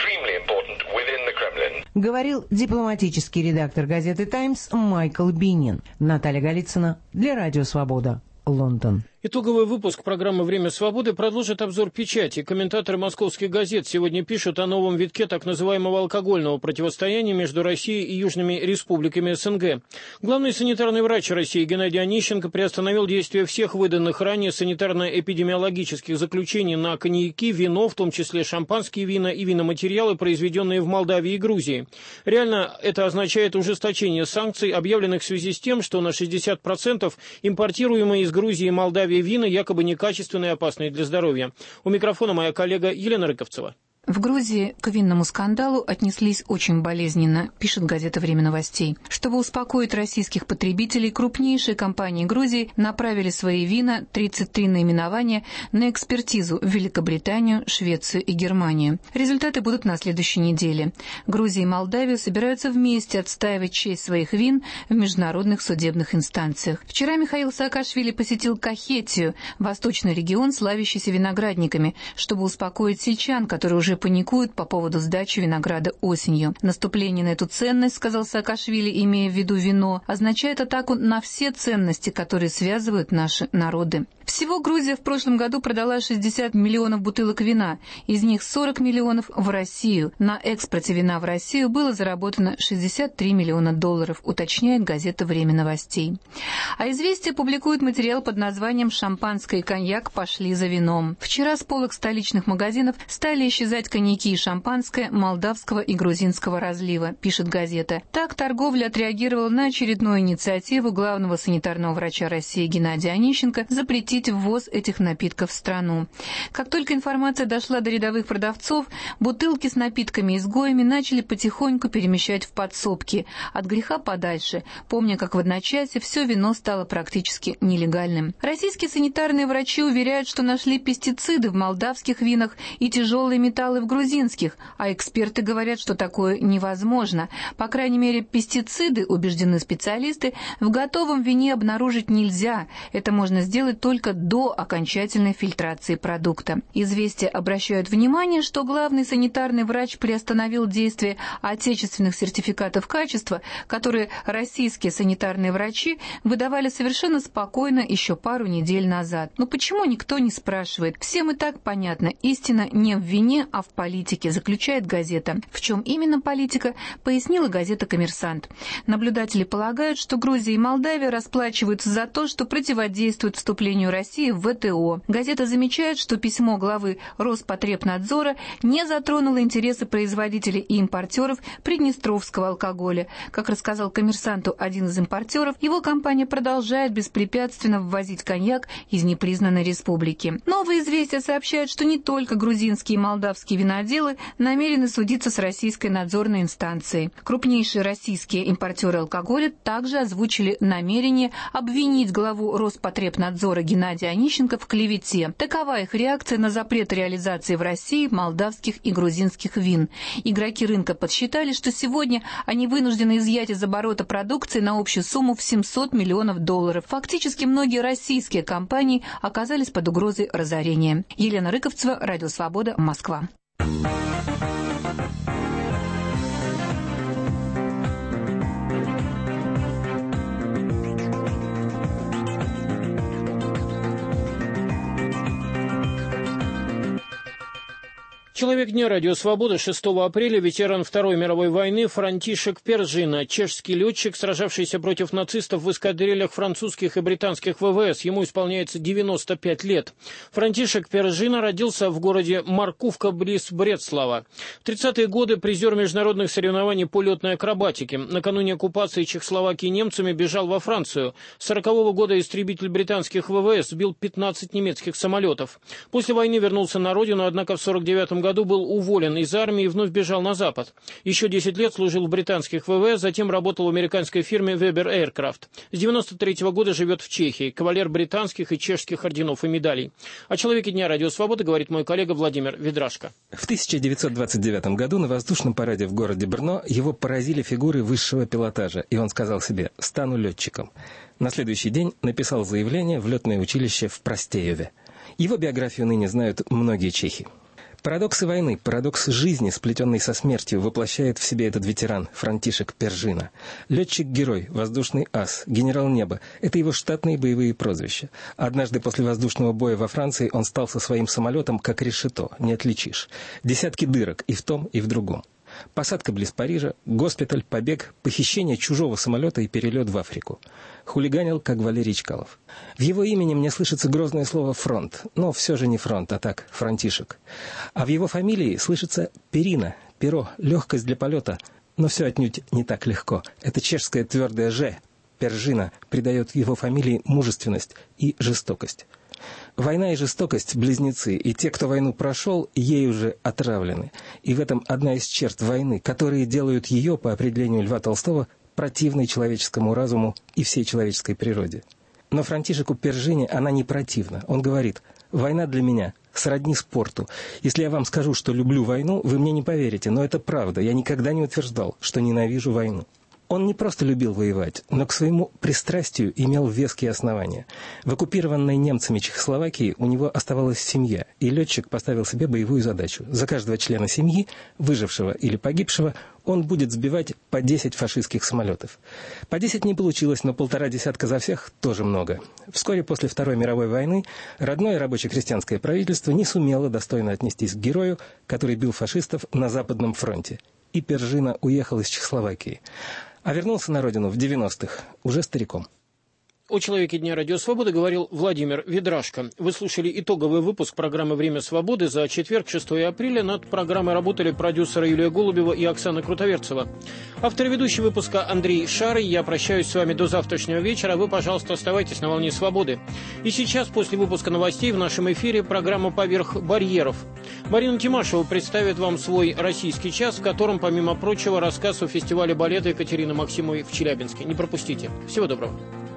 Говорил дипломатический редактор газеты «Таймс» Майкл Бинин. Наталья Голицына для Радио Свобода, Лондон. Итоговый выпуск программы «Время свободы» продолжит обзор печати. Комментаторы московских газет сегодня пишут о новом витке так называемого алкогольного противостояния между Россией и южными республиками СНГ. Главный санитарный врач России Геннадий Онищенко приостановил действие всех выданных ранее санитарно-эпидемиологических заключений на коньяки, вино, в том числе шампанские вина и виноматериалы, произведенные в Молдавии и Грузии. Реально это означает ужесточение санкций, объявленных в связи с тем, что на шестьдесят процентов импортируемые из Грузии и Молдавии вина якобы некачественные и опасные для здоровья. У микрофона моя коллега Елена Рыковцева. В Грузии к винному скандалу отнеслись очень болезненно, пишет газета «Время новостей». Чтобы успокоить российских потребителей, крупнейшие компании Грузии направили свои вина, тридцать три наименования, на экспертизу в Великобританию, Швецию и Германию. Результаты будут на следующей неделе. Грузия и Молдавия собираются вместе отстаивать честь своих вин в международных судебных инстанциях. Вчера Михаил Саакашвили посетил Кахетию, восточный регион, славящийся виноградниками, чтобы успокоить сельчан, которые уже паникуют по поводу сдачи винограда осенью. Наступление на эту ценность, сказал Саакашвили, имея в виду вино, означает атаку на все ценности, которые связывают наши народы. Всего Грузия в прошлом году продала шестьдесят миллионов бутылок вина, из них сорок миллионов в Россию. На экспорте вина в Россию было заработано шестьдесят три миллиона долларов, уточняет газета «Время новостей». А «Известия» публикует материал под названием «Шампанское и коньяк пошли за вином». Вчера с полок столичных магазинов стали исчезать коньяки и шампанское молдавского и грузинского разлива, пишет газета. Так торговля отреагировала на очередную инициативу главного санитарного врача России Геннадия Онищенко запретить ввоз этих напитков в страну. Как только информация дошла до рядовых продавцов, бутылки с напитками-изгоями начали потихоньку перемещать в подсобки, от греха подальше, помня, как в одночасье все вино стало практически нелегальным. Российские санитарные врачи уверяют, что нашли пестициды в молдавских винах и тяжелые металлы в грузинских, а эксперты говорят, что такое невозможно. По крайней мере, пестициды, убеждены специалисты, в готовом вине обнаружить нельзя. Это можно сделать только до окончательной фильтрации продукта. «Известия» обращают внимание, что главный санитарный врач приостановил действие отечественных сертификатов качества, которые российские санитарные врачи выдавали совершенно спокойно еще пару недель назад. Но почему, никто не спрашивает? Всем и так понятно, истина не в вине, а в политике, заключает газета. В чем именно политика, пояснила газета «Коммерсант». Наблюдатели полагают, что Грузия и Молдавия расплачиваются за то, что противодействуют вступлению России в вэ тэ о. Газета замечает, что письмо главы Роспотребнадзора не затронуло интересы производителей и импортеров приднестровского алкоголя. Как рассказал «Коммерсанту» один из импортеров, его компания продолжает беспрепятственно ввозить коньяк из непризнанной республики. Новые известия сообщают, что не только грузинские и молдавские виноделы намерены судиться с российской надзорной инстанцией. Крупнейшие российские импортеры алкоголя также озвучили намерение обвинить главу Роспотребнадзора Геннадия Онищенко в клевете. Такова их реакция на запрет реализации в России молдавских и грузинских вин. Игроки рынка подсчитали, что сегодня они вынуждены изъять из оборота продукции на общую сумму в семьсот миллионов долларов. Фактически многие российские компании оказались под угрозой разорения. Елена Рыковцева, Радио Свобода, Москва. Человек дня «Радио Свобода» шестого апреля, ветеран Второй мировой войны Франтишек Пержина, чешский летчик, сражавшийся против нацистов в эскадрильях французских и британских вэ вэ эс. Ему исполняется девяносто пять лет. Франтишек Пержина родился в городе Маркувка близ Бреслава. В тридцатые годы призер международных соревнований по летной акробатике. Накануне оккупации Чехословакии немцами бежал во Францию. С сорокового года истребитель британских вэ вэ эс сбил пятнадцать немецких самолетов. После войны вернулся на родину, однако в сорок девятом году был уволен из армии и вновь бежал на Запад. Еще десять лет служил в британских вэ вэ эс, затем работал в американской фирме Weber Aircraft. С девяносто третьего года живет в Чехии, кавалер британских и чешских орденов и медалей. О человеке дня «Радио Свобода» говорит мой коллега Владимир Ведрашко. В тысяча девятьсот двадцать девятом году на воздушном параде в городе Брно его поразили фигуры высшего пилотажа, и он сказал себе «стану летчиком». На следующий день написал заявление в летное училище в Простееве. Его биографию ныне знают многие чехи. Парадоксы войны, парадокс жизни, сплетенный со смертью, воплощает в себе этот ветеран Франтишек Пержина. Летчик-герой, воздушный ас, генерал неба – это его штатные боевые прозвища. Однажды после воздушного боя во Франции он стал со своим самолетом как решето, не отличишь. Десятки дырок и в том, и в другом. Посадка близ Парижа, госпиталь, побег, похищение чужого самолета и перелет в Африку. Хулиганил, как Валерий Чкалов. В его имени мне слышится грозное слово «фронт», но все же не фронт, а так, Франтишек. А в его фамилии слышится «перина», «перо», легкость для полета, но все отнюдь не так легко. Это чешское твердое «ж», Пержина, придает его фамилии мужественность и жестокость. Война и жестокость – близнецы, и те, кто войну прошел, ею же отравлены. И в этом одна из черт войны, которые делают ее, по определению Льва Толстого, противной человеческому разуму и всей человеческой природе. Но Франтишеку Пержине она не противна. Он говорит: «Война для меня сродни спорту. Если я вам скажу, что люблю войну, вы мне не поверите, но это правда. Я никогда не утверждал, что ненавижу войну». Он не просто любил воевать, но к своему пристрастию имел веские основания. В оккупированной немцами Чехословакии у него оставалась семья, и летчик поставил себе боевую задачу. За каждого члена семьи, выжившего или погибшего, он будет сбивать по десять фашистских самолетов. По десять не получилось, но полтора десятка за всех тоже много. Вскоре после Второй мировой войны родное рабоче-крестьянское правительство не сумело достойно отнестись к герою, который бил фашистов на Западном фронте. И Пержина уехал из Чехословакии. А вернулся на родину в девяностых, уже стариком. О «Человеке дня Радио Свободы» говорил Владимир Ведрашко. Вы слушали итоговый выпуск программы «Время свободы» за четверг, шестого апреля. Над программой работали продюсеры Юлия Голубева и Оксана Крутоверцева. Автор и ведущий выпуска Андрей Шарый. Я прощаюсь с вами до завтрашнего вечера. Вы, пожалуйста, оставайтесь на волне свободы. И сейчас, после выпуска новостей, в нашем эфире программа «Поверх барьеров». Марина Тимашева представит вам свой «Российский час», в котором, помимо прочего, рассказ о фестивале балета Екатерины Максимовой в Челябинске. Не пропустите. Всего доброго.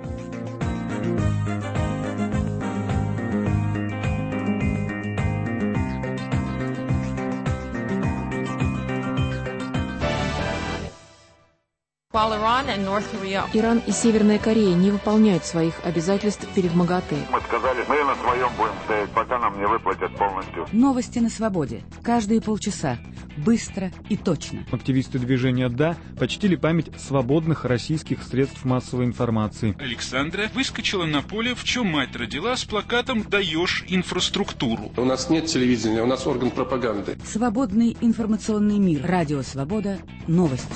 Иран и Северная Корея не выполняют своих обязательств перед МАГАТЭ. Мы сказали, мы на своем будем стоять, пока нам не выплатят полностью. Новости на свободе. Каждые полчаса. Быстро и точно. Активисты движения «Да» почтили память свободных российских средств массовой информации. Александра выскочила на поле, в чем мать родила, с плакатом «Даешь инфраструктуру». У нас нет телевидения, у нас орган пропаганды. Свободный информационный мир. Радио «Свобода». Новости.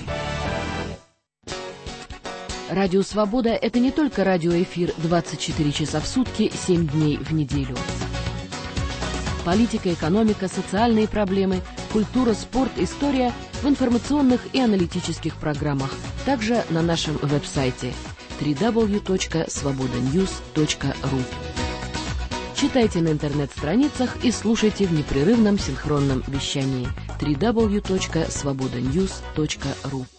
Радио «Свобода» — это не только радиоэфир двадцать четыре часа в сутки, семь дней в неделю. Политика, экономика, социальные проблемы, культура, спорт, история в информационных и аналитических программах. Также на нашем веб-сайте дабл ю дабл ю дабл ю точка свобода ньюс точка ру. Читайте на интернет-страницах и слушайте в непрерывном синхронном вещании дабл ю дабл ю дабл ю точка свобода ньюс точка ру.